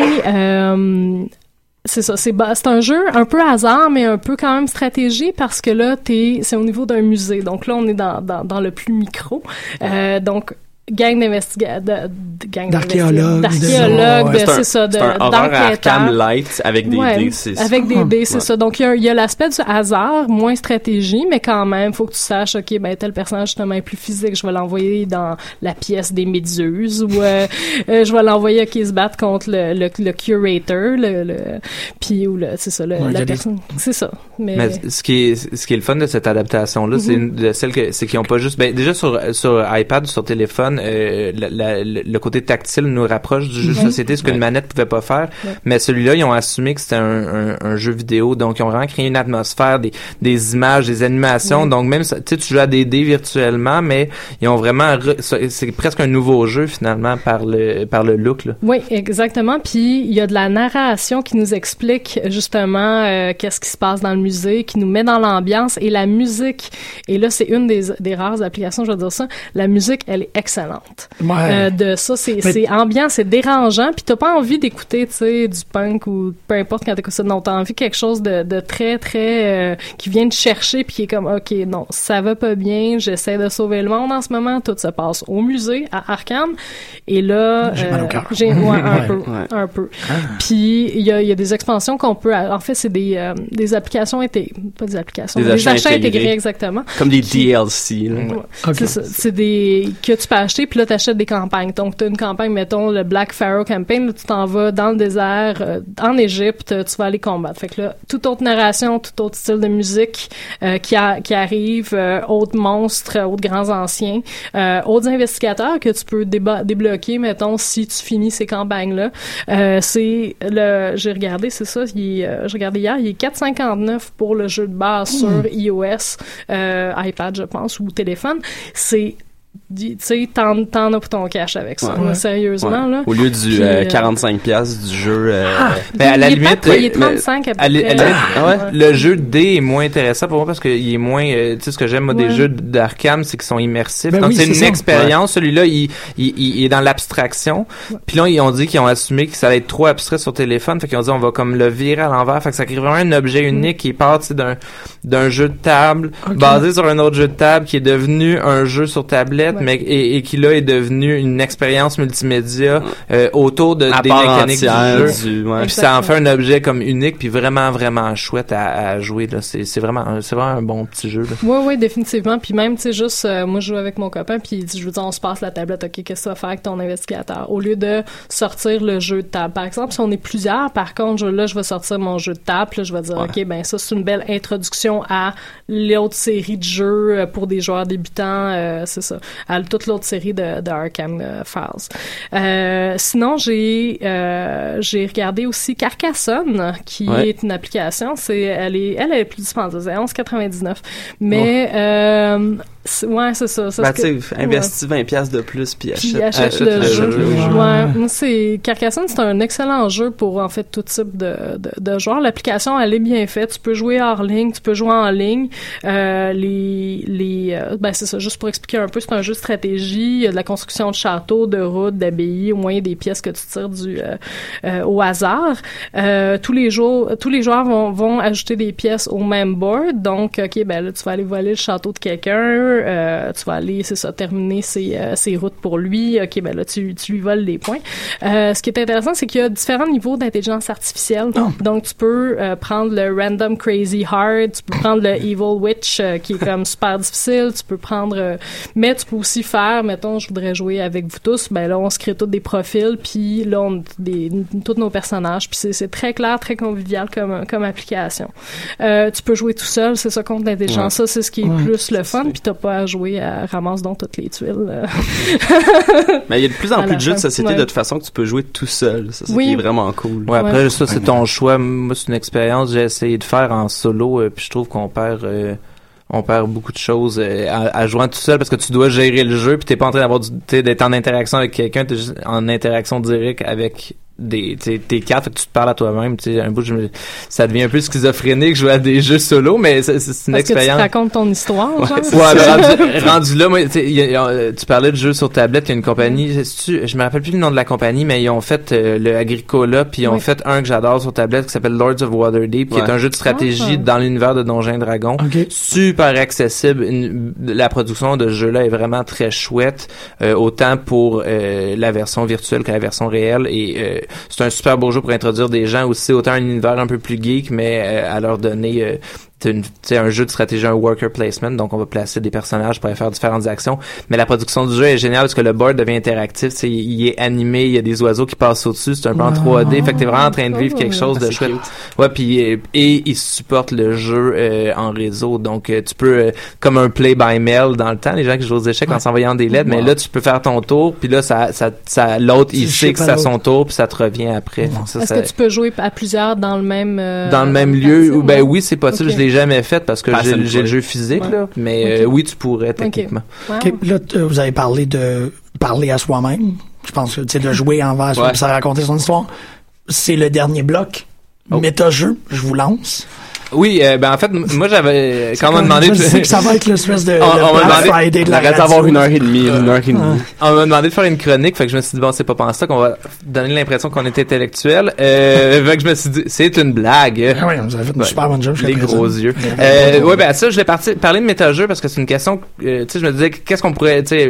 euh, c'est ça, c'est, c'est un jeu un peu hasard, mais un peu quand même stratégie parce que là, t'es, c'est au niveau d'un musée. Donc là, on est dans, dans, dans le plus micro. Euh, donc, gang d'investigateurs, d'archéologues, d'archéologues, de, c'est ça, de, c'est un horreur Arkham Light avec des ouais, dés, c'est ça. Avec des dés, c'est ouais. ça. Donc, il y a, il y a l'aspect du hasard, moins stratégie, mais quand même, faut que tu saches, OK, ben, tel personnage, justement, est plus physique, je vais l'envoyer dans la pièce des méduses, ou, euh, euh, je vais l'envoyer à qui se battre contre le, le, le curator, le, le, puis, ou le, c'est ça, le, ouais, la personne. Des... C'est ça. Mais, mais ce qui est, ce qui est le fun de cette adaptation-là, mm-hmm. c'est une de celles que, c'est qu'ils ont pas juste, ben, déjà sur, sur iPad, sur téléphone, Euh, la, la, le côté tactile nous rapproche du jeu de société, ce qu'une manette pouvait pas faire. Ouais. Mais celui-là, ils ont assumé que c'était un, un, un jeu vidéo, donc ils ont vraiment créé une atmosphère, des, des images, des animations. Ouais. Donc même, tu sais, tu joues à des dés virtuellement, mais ils ont vraiment, re, c'est presque un nouveau jeu finalement par le par le look là. Oui, exactement. Puis il y a de la narration qui nous explique justement euh, qu'est-ce qui se passe dans le musée, qui nous met dans l'ambiance et la musique. Et là, c'est une des, des rares applications, je veux dire ça. La musique, elle est excellente. Ouais. Euh, de ça, c'est, mais... c'est ambiant, c'est dérangeant, puis t'as pas envie d'écouter, tu sais, du punk ou peu importe quand t'écoutes ça. Non, t'as envie de quelque chose de, de très, très... Euh, qui vient te chercher, puis qui est comme, OK, non, ça va pas bien, j'essaie de sauver le monde en ce moment, tout se passe au musée, à Arkham, et là... J'ai euh, mal au cœur. J'ai, ouais, un ouais, peu, ouais. un peu. Ah. Puis, il y a, y a des expansions qu'on peut... En fait, c'est des, euh, des applications intégrées, pas des applications, des, des achats, achats intégrés. intégrés, exactement. Comme des qui, D L C, là. Ouais. Okay. C'est ça, c'est des... que tu peux acheter, puis là, t'achètes des campagnes. Donc, t'as une campagne, mettons, le Black Pharaoh Campaign, là, tu t'en vas dans le désert, euh, en Égypte, tu vas aller combattre. Fait que là, toute autre narration, tout autre style de musique euh, qui, a, qui arrive, euh, autres monstres, autres grands anciens, euh, autres investigateurs que tu peux déba- débloquer, mettons, si tu finis ces campagnes-là. Euh, c'est le, j'ai regardé, c'est ça, il est, euh, j'ai regardé hier, il est quatre virgule cinquante-neuf pour le jeu de base mmh. sur iOS, euh, iPad, je pense, ou téléphone. C'est tu sais, t'en, t'en as pour ton cash avec ça, ouais. là, sérieusement, ouais. là. Au lieu du euh, euh, quarante-cinq piastres du jeu, euh, ah, ben, à la il limite, est pas, il est trente-cinq à peu près. À, à, ah ouais? Le jeu D est moins intéressant pour moi parce qu'il est moins, euh, tu sais, ce que j'aime, moi, ouais. des jeux d'Arkham, c'est qu'ils sont immersifs. Ben Donc, oui, c'est, c'est une ça. expérience. Ouais. Celui-là, il, il, il est dans l'abstraction. Ouais. Puis là, ils ont dit qu'ils ont assumé que ça allait être trop abstrait sur téléphone. Fait qu'ils ont dit, on va comme le virer à l'envers. Fait que ça crée vraiment un objet unique mm. qui part, tu sais, d'un, d'un jeu de table, okay. basé sur un autre jeu de table qui est devenu un jeu sur tablette, ouais. mais, et, et qui là est devenu une expérience multimédia euh, autour de, des mécaniques du jeu. Du, ouais. Puis ça en fait un objet comme unique puis vraiment vraiment chouette à, à jouer là. C'est, c'est vraiment c'est vraiment un bon petit jeu. Là. Ouais ouais définitivement. Puis même tu sais juste euh, moi je joue avec mon copain puis je veux dire on se passe la tablette. Ok qu'est-ce que tu vas faire avec ton investigateur au lieu de sortir le jeu de table. Par exemple si on est plusieurs par contre je, là je vais sortir mon jeu de table là, je vais dire ouais. ok ben ça c'est une belle introduction à l'autre série de jeux pour des joueurs débutants euh, c'est ça à toute l'autre série de, de Arkham euh, Files. Euh, sinon, j'ai euh, j'ai regardé aussi Carcassonne, qui ouais. est une application. C'est elle est elle est plus dispendieuse, elle est onze quatre-vingt-dix-neuf. Mais oh. euh, c'est, ouais, c'est ça. ça ben, tu sais, investis ouais. vingt piastres de plus puis achète, puis achète, achète le, le jeu. jeu. Ouais, moi, c'est Carcassonne, c'est un excellent jeu pour en fait tout type de de, de joueurs. L'application, elle est bien faite. Tu peux jouer hors ligne, tu peux jouer en ligne. Euh, les les euh, ben c'est ça. Juste pour expliquer un peu, c'est un jeu de stratégie. Il y a de la construction de châteaux, de routes, d'abbayes, au moyen des pièces que tu tires du euh, euh, au hasard. Euh, tous les jours, tous les joueurs vont vont ajouter des pièces au même board. Donc, ok, ben là, tu vas aller voler le château de quelqu'un. Euh, tu vas aller, c'est ça, terminer ses, euh, ses routes pour lui. Ok, ben là, tu, tu lui voles des points. Euh, ce qui est intéressant, c'est qu'il y a différents niveaux d'intelligence artificielle. Oh. Donc, tu peux euh, prendre le Random Crazy Hard, tu peux prendre le Evil Witch, euh, qui est comme super difficile. Tu peux prendre, euh, mais tu peux aussi faire, mettons, je voudrais jouer avec vous tous. Ben là, on se crée tous des profils, puis là, on des tous nos personnages. Puis c'est, c'est très clair, très convivial comme comme application. Euh, tu peux jouer tout seul, c'est ça compte d'intelligence. Ouais. Ça, c'est ce qui est ouais. plus le fun. Puis t'as pas à jouer à ramasse donc toutes les tuiles. Mais il y a de plus en plus de jeux de société ouais. de toute façon que tu peux jouer tout seul. Ça, c'est oui. qui est vraiment cool. Ouais, après ouais. ça c'est ton choix. Moi c'est une expérience que j'ai essayé de faire en solo, euh, puis je trouve qu'on perd euh, on perd beaucoup de choses euh, à, à jouer tout seul parce que tu dois gérer le jeu puis t'es pas en train d'avoir du t'es d'être en interaction avec quelqu'un, t'es juste en interaction directe avec des t'es tes cartes, fait que tu te parles à toi-même, tu sais un bout je me, ça devient un peu schizophrénique jouer à des jeux solo, mais c'est, c'est une parce expérience. Que tu te racontes ton histoire, ouais, genre. Ouais, ben, rendu, rendu là, moi, tu sais, tu parlais de jeux sur tablette, il y a une compagnie, mm. je me rappelle plus le nom de la compagnie, mais ils ont fait euh, le Agricola, puis ils ont oui. fait un que j'adore sur tablette qui s'appelle Lords of Waterdeep, qui ouais. est un jeu de stratégie ah. dans l'univers de Donjons et Dragons, okay. super accessible. Une, la production de ce jeu-là est vraiment très chouette, euh, autant pour euh, la version virtuelle que la version réelle, et euh, c'est un super beau jeu pour introduire des gens aussi, autant un univers un peu plus geek, mais euh, à leur donner euh, une, un jeu de stratégie, un worker placement, donc on va placer des personnages pour aller faire différentes actions, mais la production du jeu est géniale parce que le board devient interactif, il, il est animé, il y a des oiseaux qui passent au-dessus, c'est un peu en trois D, fait que t'es vraiment en train de vivre quelque chose de chouette. Ouais, puis et, et il supporte le jeu euh, en réseau, donc euh, tu peux, euh, comme un play by mail dans le temps, les gens qui jouent aux échecs ouais. en s'envoyant des lettres, wow. mais là tu peux faire ton tour, puis là ça, ça, ça l'autre il sait que c'est à son tour, puis ça te revient après. Ça, Est-ce ça, que tu peux jouer à plusieurs dans le même euh, dans le même lieu? Ou ben oui, c'est possible, okay. je l'ai jamais fait parce que Pas j'ai, j'ai le jeu physique, ouais. là, mais okay. euh, oui, tu pourrais, techniquement. Okay. Wow. Okay. Là, t- vous avez parlé de parler à soi-même. Je pense que, tu sais, de jouer envers soi, ouais. ça raconter son histoire. C'est le dernier bloc. Oh. Méta-jeu, je vous lance. Oui, euh, ben en fait, moi j'avais quand on m'a demandé de... sais que ça va être l'espèce de, on, de on Black Friday de la radio. D'avoir une heure et demie, une heure et demie. On m'a demandé de faire une chronique, fait que je me suis dit bon, c'est pas pensé ça qu'on va donner l'impression qu'on est intellectuel. Euh, fait que je me suis dit c'est une blague. Ah oui, vous avez fait une ouais, super bonne job. Les gros yeux. Euh, ouais, ben ça, je vais partir parler de méta-jeu parce que c'est une question. Euh, tu sais, je me disais qu'est-ce qu'on pourrait, tu sais.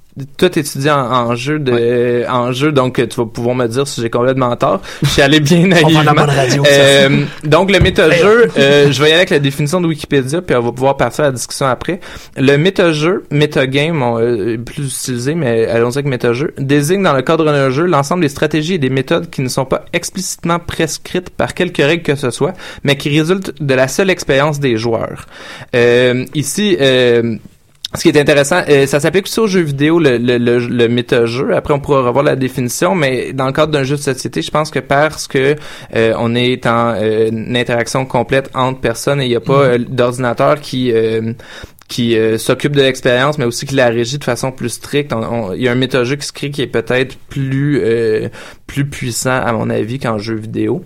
toi t'étudies en, en jeu de ouais. en jeu, donc tu vas pouvoir me dire si j'ai complètement tort. Je suis allé bien naïvement. On va la bonne radio, euh, donc le méta-jeu, euh, je vais y aller avec la définition de Wikipédia, puis on va pouvoir partir à la discussion après. Le méta-jeu, méta-game, on, euh, plus utilisé, mais allons-y avec méta-jeu, désigne dans le cadre d'un jeu l'ensemble des stratégies et des méthodes qui ne sont pas explicitement prescrites par quelque règle que ce soit, mais qui résultent de la seule expérience des joueurs. Euh, ici, euh, ce qui est intéressant, euh, ça s'applique aussi aux jeux vidéo, le, le, le, le méta-jeu. Après, on pourra revoir la définition, mais dans le cadre d'un jeu de société, je pense que parce que euh, on est en euh, une interaction complète entre personnes et il n'y a pas euh, d'ordinateur qui euh, qui euh, s'occupe de l'expérience, mais aussi qui la régit de façon plus stricte. Il y a un méta-jeu qui se crée qui est peut-être plus euh, plus puissant, à mon avis, qu'en jeu vidéo.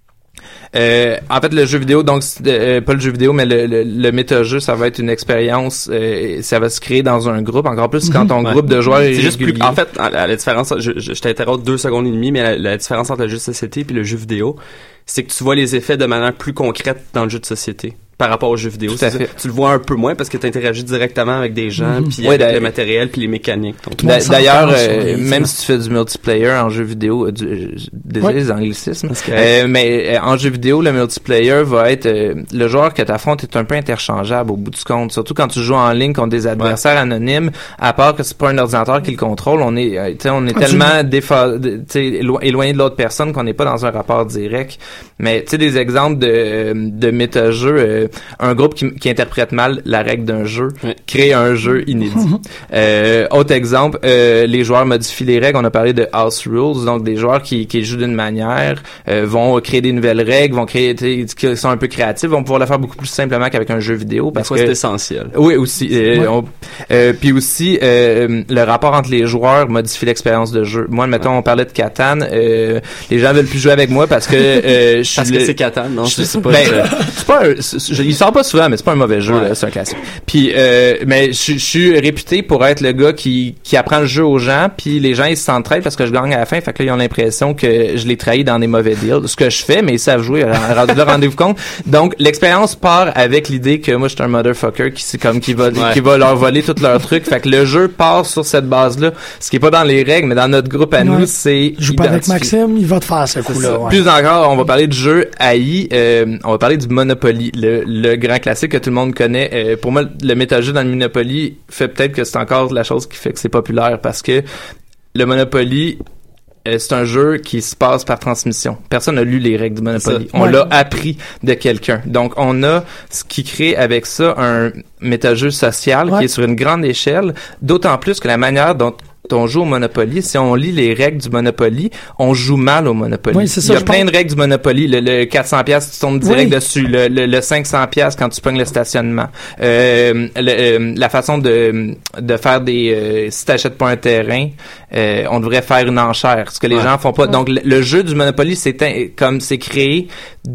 Euh, en fait, le jeu vidéo, donc euh, pas le jeu vidéo, mais le, le, le méta-jeu, ça va être une expérience. Euh, ça va se créer dans un groupe, encore plus quand ton ouais. groupe de joueurs est C'est juste régulier. plus. En fait, la, la différence, je, je, je t'interromps deux secondes et demie, mais la, la différence entre le jeu de société et le jeu vidéo, c'est que tu vois les effets de manière plus concrète dans le jeu de société par rapport aux jeux vidéo. Tout à fait. Tu le vois un peu moins parce que tu interagis directement avec des gens, Mm-hmm. puis ouais, avec le matériel, puis les mécaniques. Donc, d'a- d'ailleurs, euh, même si tu fais du multiplayer en jeu vidéo, euh, du, désolé les anglicismes, euh, mais euh, en jeu vidéo, le multiplayer va être euh, le joueur que tu affrontes est un peu interchangeable au bout du compte, surtout quand tu joues en ligne contre des adversaires ouais. anonymes. À part que c'est pas un ordinateur qui le contrôle, on est, euh, tu sais, on est ah, tellement défa- tu sais, élo- éloigné de l'autre personne qu'on n'est pas dans un rapport direct. Mais tu sais, des exemples de de méta-jeux. Euh, un groupe qui, qui interprète mal la règle d'un jeu oui. crée un jeu inédit. euh, autre exemple, euh, les joueurs modifient les règles. On a parlé de house rules, donc des joueurs qui, qui jouent d'une manière euh, vont créer des nouvelles règles, vont créer, qui sont un peu créatifs, vont pouvoir le faire beaucoup plus simplement qu'avec un jeu vidéo. Parce que c'est essentiel. Oui, aussi. Euh, ouais. on, euh, puis aussi, euh, le rapport entre les joueurs modifie l'expérience de jeu. Moi, mettons, ouais. on parlait de Catan. Euh, les gens veulent plus jouer avec moi parce que euh, je suis parce le, que c'est Catan, non? Je, c'est pas. Ben, c'est pas. Un, c'est, il sort pas souvent, mais c'est pas un mauvais jeu. Ouais. Là, c'est un classique. Puis, euh, mais je, je suis réputé pour être le gars qui qui apprend le jeu aux gens. Puis les gens ils s'entraident parce que je gagne à la fin. Fait que là ils ont l'impression que je les trahis dans des mauvais deals. Ce que je fais, mais ils savent jouer. Rendez-vous compte. Donc l'expérience part avec l'idée que moi je suis un motherfucker qui c'est comme qui va ouais. qui va leur voler tout leur truc. Fait que le jeu part sur cette base là. Ce qui est pas dans les règles, mais dans notre groupe à ouais. nous, c'est joue pas avec Maxime, il va te faire ce coup-là. Ouais. Plus encore, on va parler de jeu A I. Euh, on va parler du Monopoly, le, le grand classique que tout le monde connaît. Euh, pour moi, le méta-jeu dans le Monopoly fait peut-être que c'est encore la chose qui fait que c'est populaire parce que le Monopoly, euh, c'est un jeu qui se passe par transmission. Personne n'a lu les règles du Monopoly. On ouais. l'a appris de quelqu'un. Donc, on a ce qui crée avec ça un méta-jeu social ouais. qui est sur une grande échelle, d'autant plus que la manière dont on joue au Monopoly, si on lit les règles du Monopoly, on joue mal au Monopoly. Oui, c'est ça, il y a plein pense... de règles du Monopoly. Le, le quatre cents piastres, tu tombes direct oui. dessus. Le, le, le cinq cents piastres quand tu pognes le stationnement. Euh, le, euh, la façon de de faire des... Euh, si t'achètes pas un terrain, euh, on devrait faire une enchère. Ce que les ouais. gens font pas. Ouais. Donc, le, le jeu du Monopoly, c'est un, comme c'est créé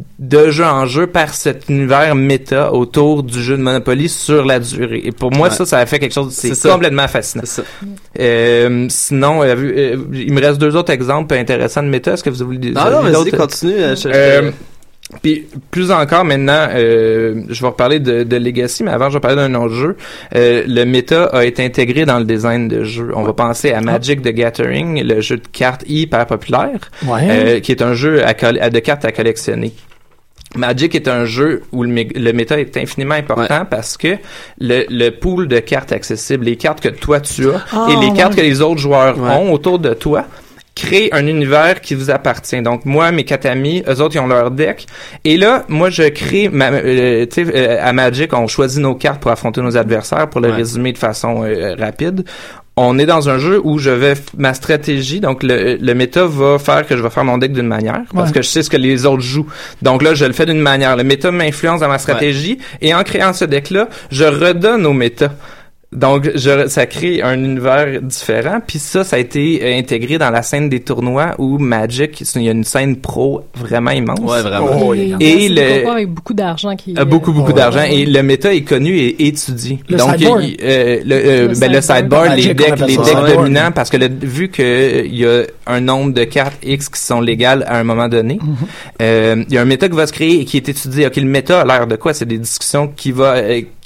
de jeu en jeu par cet univers méta autour du jeu de Monopoly sur la durée. Et pour moi, ouais. ça, ça a fait quelque chose... C'est, c'est complètement fascinant. C'est ça. Euh, sinon, euh, euh, il me reste deux autres exemples intéressants de méta. Est-ce que vous voulez des Non, non, vas-y, continue. Euh, je, euh, Puis plus encore maintenant, euh, je vais reparler de, de Legacy, mais avant je vais parler d'un autre jeu. Euh, le méta a été intégré dans le design de jeu. On va penser à Magic the Gathering, le jeu de cartes hyper populaire, ouais. euh, qui est un jeu à coll- à de cartes à collectionner. Magic est un jeu où le, mé- le méta est infiniment important ouais. parce que le, le pool de cartes accessibles, les cartes que toi tu as oh, et les cartes ouais. que les autres joueurs ouais. ont autour de toi, crée un univers qui vous appartient. Donc moi, mes quatre amis, eux autres ils ont leur deck. Et là, moi je crée ma, euh, tu sais euh, à Magic, on choisit nos cartes pour affronter nos adversaires. Pour le ouais. résumer de façon euh, rapide, on est dans un jeu où je vais ma stratégie, donc le, le méta va faire que je vais faire mon deck d'une manière parce ouais. que je sais ce que les autres jouent. Donc là, je le fais d'une manière. Le méta m'influence dans ma stratégie ouais. et en créant ce deck-là, je redonne au méta. Donc, je, ça crée un univers différent. Puis ça, ça a été euh, intégré dans la scène des tournois où Magic, il y a une scène pro vraiment immense. Ouais, vraiment. Oh, et et le avec beaucoup d'argent qui a beaucoup beaucoup oh, d'argent ouais. et le méta est connu et étudié. Le Donc, sideboard. il, euh, le, euh, le ben, le sideboard, les decks, les decks ouais. dominants, parce que le, vu que il y a un nombre de cartes X qui sont légales à un moment donné, mm-hmm. euh, il y a un méta qui va se créer et qui est étudié. Ok, le méta a l'air de quoi? C'est des discussions qui va euh,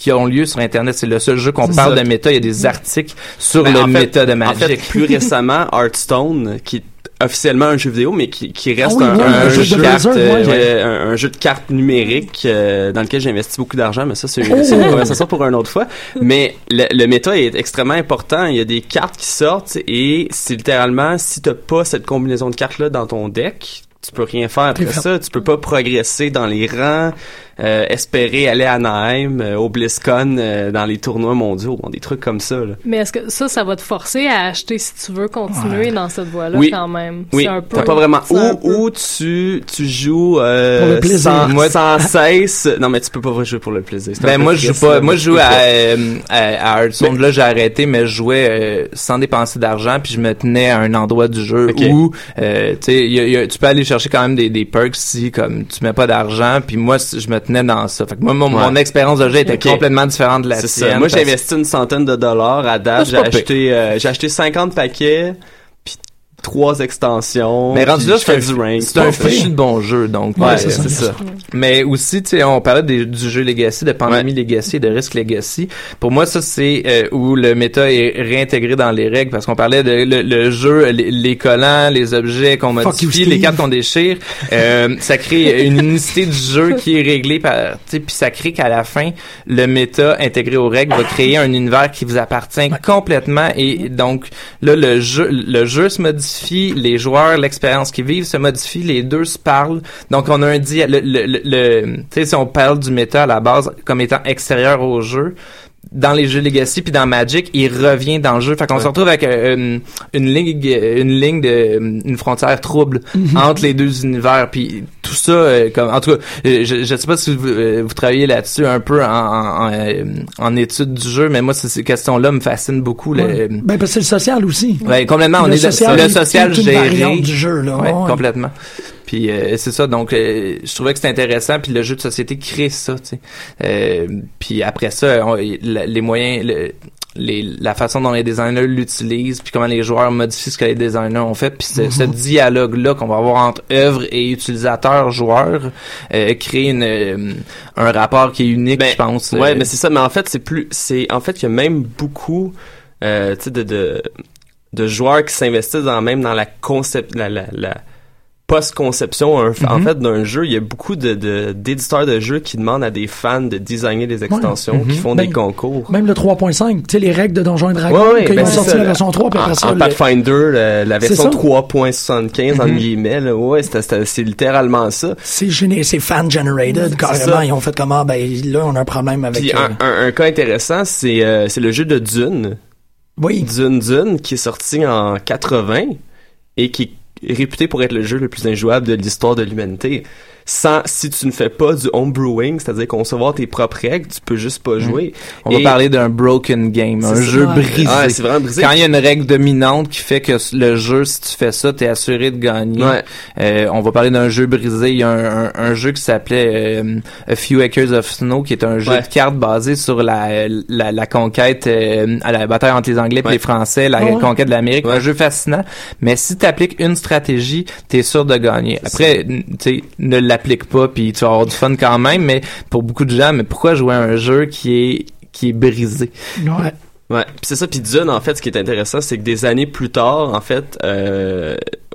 qui ont lieu sur Internet. C'est le seul jeu qu'on C'est parle ça. de méta. Il y a des articles sur Ben, le en fait- méta de En Magic. fait, plus récemment, Hearthstone, qui est officiellement un jeu vidéo, mais qui, qui reste Ah oui, un, ouais, un un jeu jeu de de cartes, Blizzard, euh, ouais. euh, un, un jeu de cartes numérique euh, dans lequel j'ai investi beaucoup d'argent, mais ça c'est une, Oh! c'est une conversation pour une autre fois. Mais le, le méta est extrêmement important. Il y a des cartes qui sortent et c'est littéralement si t'as pas cette combinaison de cartes là dans ton deck, tu peux rien faire après T'es fait. ça. Tu peux pas progresser dans les rangs, euh, espérer aller à Anaheim, euh, au BlizzCon, euh, dans les tournois mondiaux, bon, des trucs comme ça. Là. Mais est-ce que ça, ça va te forcer à acheter si tu veux continuer Ouais. dans cette voie-là Oui. quand même? Oui, C'est un peu, t'as pas vraiment. c'est un Ou, peu- ou tu, tu joues Pour euh, le plaisir. sans, Moi- sans cesse. Non, mais tu peux pas jouer pour le plaisir. C'est un Ben peu moi je joue triste, pas, là. moi je joue à, euh, à, à Hearthstone. Là j'ai arrêté, mais je jouais euh, sans dépenser d'argent, puis je me tenais à un endroit du jeu Ok. où euh, tu sais y a- y a- tu peux aller chercher quand même des, des perks si comme tu mets pas d'argent, puis moi c- je me tenais dans ça. Fait que moi mon, Ouais. mon expérience de jeu était Ok. complètement différente de la C'est sienne. ça. Moi, j'ai parce- investi une centaine de dollars à Ça, date. c'est J'ai pas pire. acheté, euh, j'ai acheté cinquante paquets, puis trois extensions. Mais rendu puis là, je fais c'est du rank. c'est un Ouais. fichu de bon jeu, donc Ouais, euh, c'est c'est ça. ça. Mais aussi, tu sais, on parlait des- du jeu Legacy, de Pandémie Legacy, de Risk Legacy. Pour moi, ça, c'est euh, où le méta est réintégré dans les règles, parce qu'on parlait de le, le jeu, les, les collants, les objets qu'on Fuck you, modifie, Steve. les cartes qu'on déchire. Euh, ça crée une unicité du jeu qui est réglée par, tu sais, puis ça crée qu'à la fin, le méta intégré aux règles va créer un univers qui vous appartient complètement, et donc là, le jeu, le jeu se modifie, les joueurs, l'expérience qu'ils vivent se modifie, les deux se parlent. Donc on a un dia le, le, le, le- tu sais, si on parle du méta à la base comme étant extérieur au jeu, dans les jeux Legacy puis dans Magic, il revient dans le jeu. Fait qu'on Ouais. se retrouve avec euh, une, une ligne, une ligne de, une frontière trouble entre les deux univers. Puis tout ça, euh, comme en tout cas, euh, je, je sais pas si vous, euh, vous travaillez là-dessus un peu en, en, en, euh, en étude du jeu, mais moi ces, ces questions-là me fascinent beaucoup. Le, Ouais. Ben, parce que c'est le social aussi. Ouais, complètement. On Le est social, le est social une géré. variante du jeu, là. Ouais, Ouais. complètement. Puis euh, c'est ça, donc euh, je trouvais que c'était intéressant, puis le jeu de société crée ça, tu sais. Euh, puis après ça, on- la- les moyens, le- les, la façon dont les designers l'utilisent, puis comment les joueurs modifient ce que les designers ont fait, puis ce, ce dialogue-là qu'on va avoir entre œuvre et utilisateur-joueur euh, crée une, euh, un rapport qui est unique, Ben, je pense. Ouais, euh, mais c'est ça. Mais en fait, c'est plus, c'est, en fait, il y a même beaucoup, euh, tu sais, de, de, de joueurs qui s'investissent dans, même dans la concept, la, la, la post-conception, un- en Mhm. fait, d'un jeu. Il y a beaucoup de, de, d'éditeurs de jeux qui demandent à des fans de designer des extensions, Mhm. qui font Ben, des concours. Même le trois point cinq, tu sais, les règles de Donjons et Dragons, Ouais, ouais, quand ben ils ont c'est sorti ça, la là. version trois, puis après En, ça, en le- Pathfinder, la, la C'est version ça. trois point soixante-quinze, entre Mhm. guillemets, là, ouais, c'était, c'était, c'est littéralement ça. c'est géné- c'est fan-generated, carrément. ça. Ils ont fait comment? Ben, là, on a un problème avec... Puis euh, un, un, un cas intéressant, c'est, euh, c'est le jeu de Dune. Oui. Dune Dune, qui est sorti en quatre-vingts et qui est réputé pour être le jeu le plus injouable de l'histoire de l'humanité. Sans, si tu ne fais pas du homebrewing, c'est-à-dire concevoir tes propres règles, tu peux juste pas jouer. on Et- va parler d'un broken game, un C'est jeu ça. brisé. Ah, c'est vraiment brisé. Quand il y a une règle dominante qui fait que le jeu, si tu fais ça, t'es assuré de gagner. Ouais. Euh, on va parler d'un jeu brisé. Il y a un, un, un jeu qui s'appelait euh, A Few Acres of Snow, qui est un jeu Ouais. de cartes basé sur la, la, la conquête, euh, à la bataille entre les Anglais et Ouais. les Français, la Ah ouais. conquête de l'Amérique. Ouais. Un jeu fascinant. Mais si t'appliques une stratégie, t'es sûr de gagner. Après, tu sais, ne l'applique pas, puis tu vas avoir du fun quand même. Mais pour beaucoup de gens, mais pourquoi jouer à un jeu qui est qui est brisé? Ouais. Ouais, puis c'est ça. Puis Dune, en fait, ce qui est intéressant, c'est que des années plus tard, en fait, euh,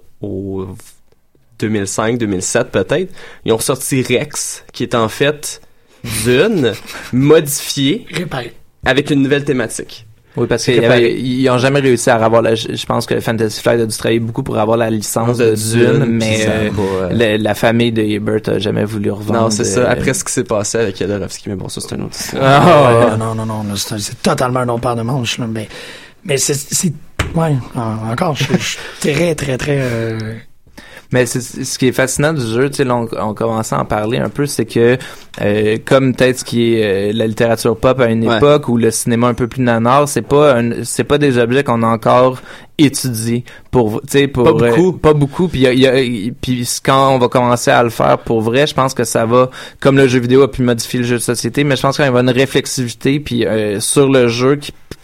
au deux mille cinq, deux mille sept peut-être, ils ont sorti Rex, qui est en fait Dune modifié Réparé. avec une nouvelle thématique. Oui, parce qu'ils ils ont jamais réussi à avoir la, je je pense que Fantasy Flight a dû travailler beaucoup pour avoir la licence de Dune, mais ça euh, va, euh, la, la famille de Ebert a jamais voulu revendre. Non, c'est ça. euh, Après ce qui s'est passé avec Jodorowsky, mais bon, ça, c'est un autre histoire. Ah, Ouais, non, non, non, là, c'est, c'est totalement un autre paire de manches, là. Mais, mais c'est, c'est, ouais, en- encore, je je suis très, très, très, euh, Mais c'est, c'est- ce qui est fascinant du jeu, tu sais, là, on, on commençait à en parler un peu, c'est que euh, comme peut-être ce qui est euh, la littérature pop à une Ouais. époque ou le cinéma un peu plus nanar, c'est pas un, c'est pas des objets qu'on a encore étudiés pour, tu sais, pour Pas beaucoup. euh, pas beaucoup. Puis il y a, il y a- il- puis quand on va commencer à le faire pour vrai, je pense que ça va, comme le jeu vidéo a pu modifier le jeu de société, mais je pense qu'il y a une réflexivité puis euh, sur le jeu qui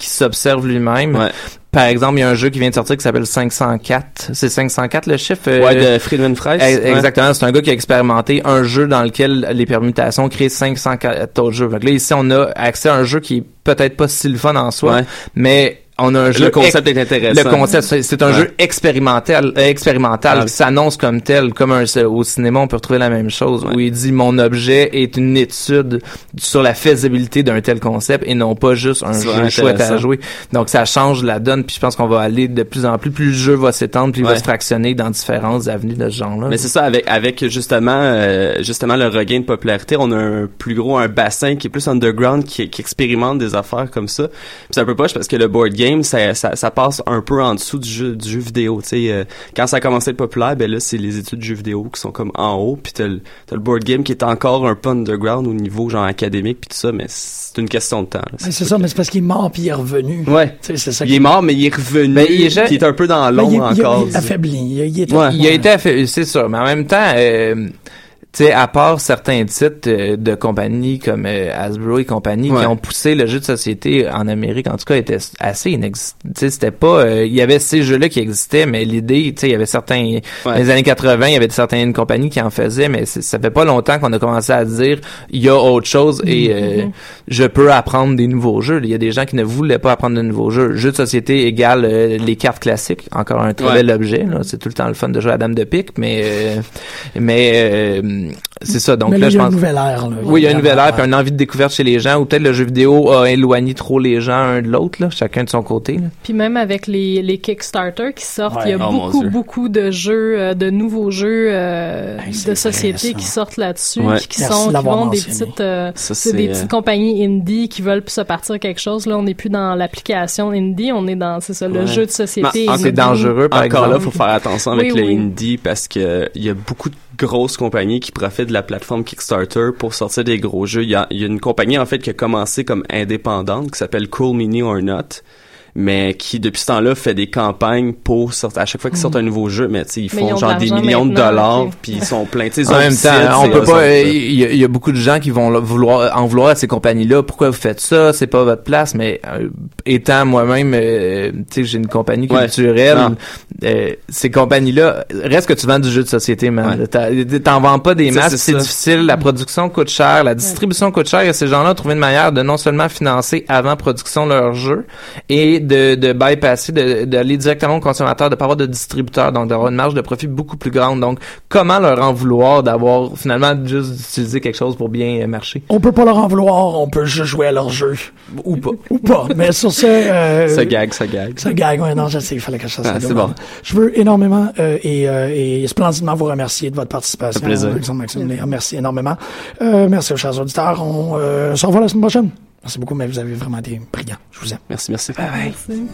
qui s'observe lui-même. Ouais. Par exemple, il y a un jeu qui vient de sortir qui s'appelle cinq cent quatre. C'est cinq cent quatre le chiffre? Euh, Ouais, de Friedman Freis. Exactement. Ouais. C'est un gars qui a expérimenté un jeu dans lequel les permutations créent cinq cent quatre autres jeux. Donc là, ici, on a accès à un jeu qui est peut-être pas si le fun en soi, ouais. mais on a un jeu. Le concept ex- est intéressant. Le concept, c'est, c'est un ouais. jeu expérimental, euh, expérimental ouais. qui s'annonce comme tel, comme un, au cinéma, on peut retrouver la même chose, ouais. où il dit mon objet est une étude sur la faisabilité d'un tel concept et non pas juste un jeu chouette à jouer. Donc ça change la donne, puis je pense qu'on va aller de plus en plus, plus le jeu va s'étendre, puis il ouais. va se fractionner dans différentes avenues de ce genre-là. Mais c'est ça, avec avec justement euh, justement le regain de popularité, on a un plus gros un bassin qui est plus underground, qui, qui expérimente des affaires comme ça. Puis c'est un peu poche parce que le board game Ça, ça, ça passe un peu en dessous du jeu, du jeu vidéo, tu sais. Euh, quand ça a commencé à être populaire, ben là, c'est les études de jeux vidéo qui sont comme en haut, puis t'as le, t'as le board game qui est encore un peu underground au niveau genre académique, puis tout ça, mais c'est une question de temps. Là, c'est c'est ça, que... mais c'est parce qu'il est mort puis il est revenu. Ouais. C'est ça il qui... est mort, mais il est revenu, ben, il, est... puis il est un peu dans l'ombre il, il, encore. Il est affaibli. Il, il, est ouais. il a été affaibli, c'est ça, mais en même temps... Euh... Tu sais, à part certains titres euh, de compagnies comme euh, Hasbro et compagnie ouais. qui ont poussé le jeu de société en Amérique, en tout cas, était assez inexistant. Tu sais, c'était pas... Euh, il y avait ces jeux-là qui existaient, mais l'idée, tu sais, il y avait certains... Ouais. Dans les années quatre-vingts, il y avait certaines compagnies qui en faisaient, mais ça fait pas longtemps qu'on a commencé à dire il y a autre chose et euh, mm-hmm. je peux apprendre des nouveaux jeux. Il y a des gens qui ne voulaient pas apprendre de nouveaux jeux. Jeu de société égale euh, les cartes classiques. Encore un très ouais. bel objet. Là. C'est tout le temps le fun de jouer à Dame de pique, mais... Euh, mais... Euh, c'est ça, donc mais là, là je pense... il y a une nouvelle ère, là. Oui, il y a une nouvelle ère, puis une envie de découverte chez les gens, ou peut-être le jeu vidéo a éloigné trop les gens un de l'autre, là, chacun de son côté, là. Puis même avec les, les Kickstarter qui sortent, ouais. il y a oh, beaucoup, beaucoup de jeux, euh, de nouveaux jeux euh, hey, de société vrai, qui sortent là-dessus, ouais. puis qui Merci sont, qui vont mentionné. des petites, euh, ça, c'est des petites compagnies indie qui veulent se partir quelque chose. Là, on n'est plus dans l'application indie, on est dans, c'est ça, le ouais. jeu de société. Mais, c'est dangereux, par Encore exemple. là, faut faire attention avec oui, le oui. indie parce que il y a beaucoup de grosses compagnies qui profitent de la plateforme Kickstarter pour sortir des gros jeux. Il y a, il y a une compagnie, en fait, qui a commencé comme indépendante, qui s'appelle Cool Mini or Not, mais qui, depuis ce temps-là, fait des campagnes pour sortir, à chaque fois qu'ils sortent un nouveau jeu, mais tu sais, ils font ils genre des millions de dollars, okay. puis ils sont pleins, tu sais, en même temps, on peut pas, il y, a, il y a beaucoup de gens qui vont vouloir, en vouloir à ces compagnies-là. Pourquoi vous faites ça? C'est pas votre place, mais, euh, étant moi-même, euh, tu sais, j'ai une compagnie culturelle, ouais. euh, ces compagnies-là, reste que tu vends du jeu de société, man. Ouais. T'en vends pas des masses, c'est, c'est difficile, la production coûte cher, la distribution ouais. coûte cher, et ces gens-là ont trouvé une manière de non seulement financer avant production leur jeu, et de, de bypasser, de, d'aller directement au consommateur, de pas avoir de distributeur, donc d'avoir une marge de profit beaucoup plus grande. Donc, comment leur en vouloir d'avoir finalement juste d'utiliser quelque chose pour bien marcher? On peut pas leur en vouloir, on peut juste jouer à leur jeu. Ou pas. Ou pas. Mais sur ce... Euh, ça gag, ça gag. Ça gag, ouais, non, je sais, il fallait que je fasse ça. Ah, c'est bon. Je veux énormément euh, et, euh, et splendidement vous remercier de votre participation. Un plaisir. Alexandre Maxime Léa, merci énormément. Euh, merci aux chers auditeurs. On euh, se revoit la semaine prochaine. Merci beaucoup, mais vous avez vraiment été brillants. Je vous aime. Merci, merci. Bye bye. Merci.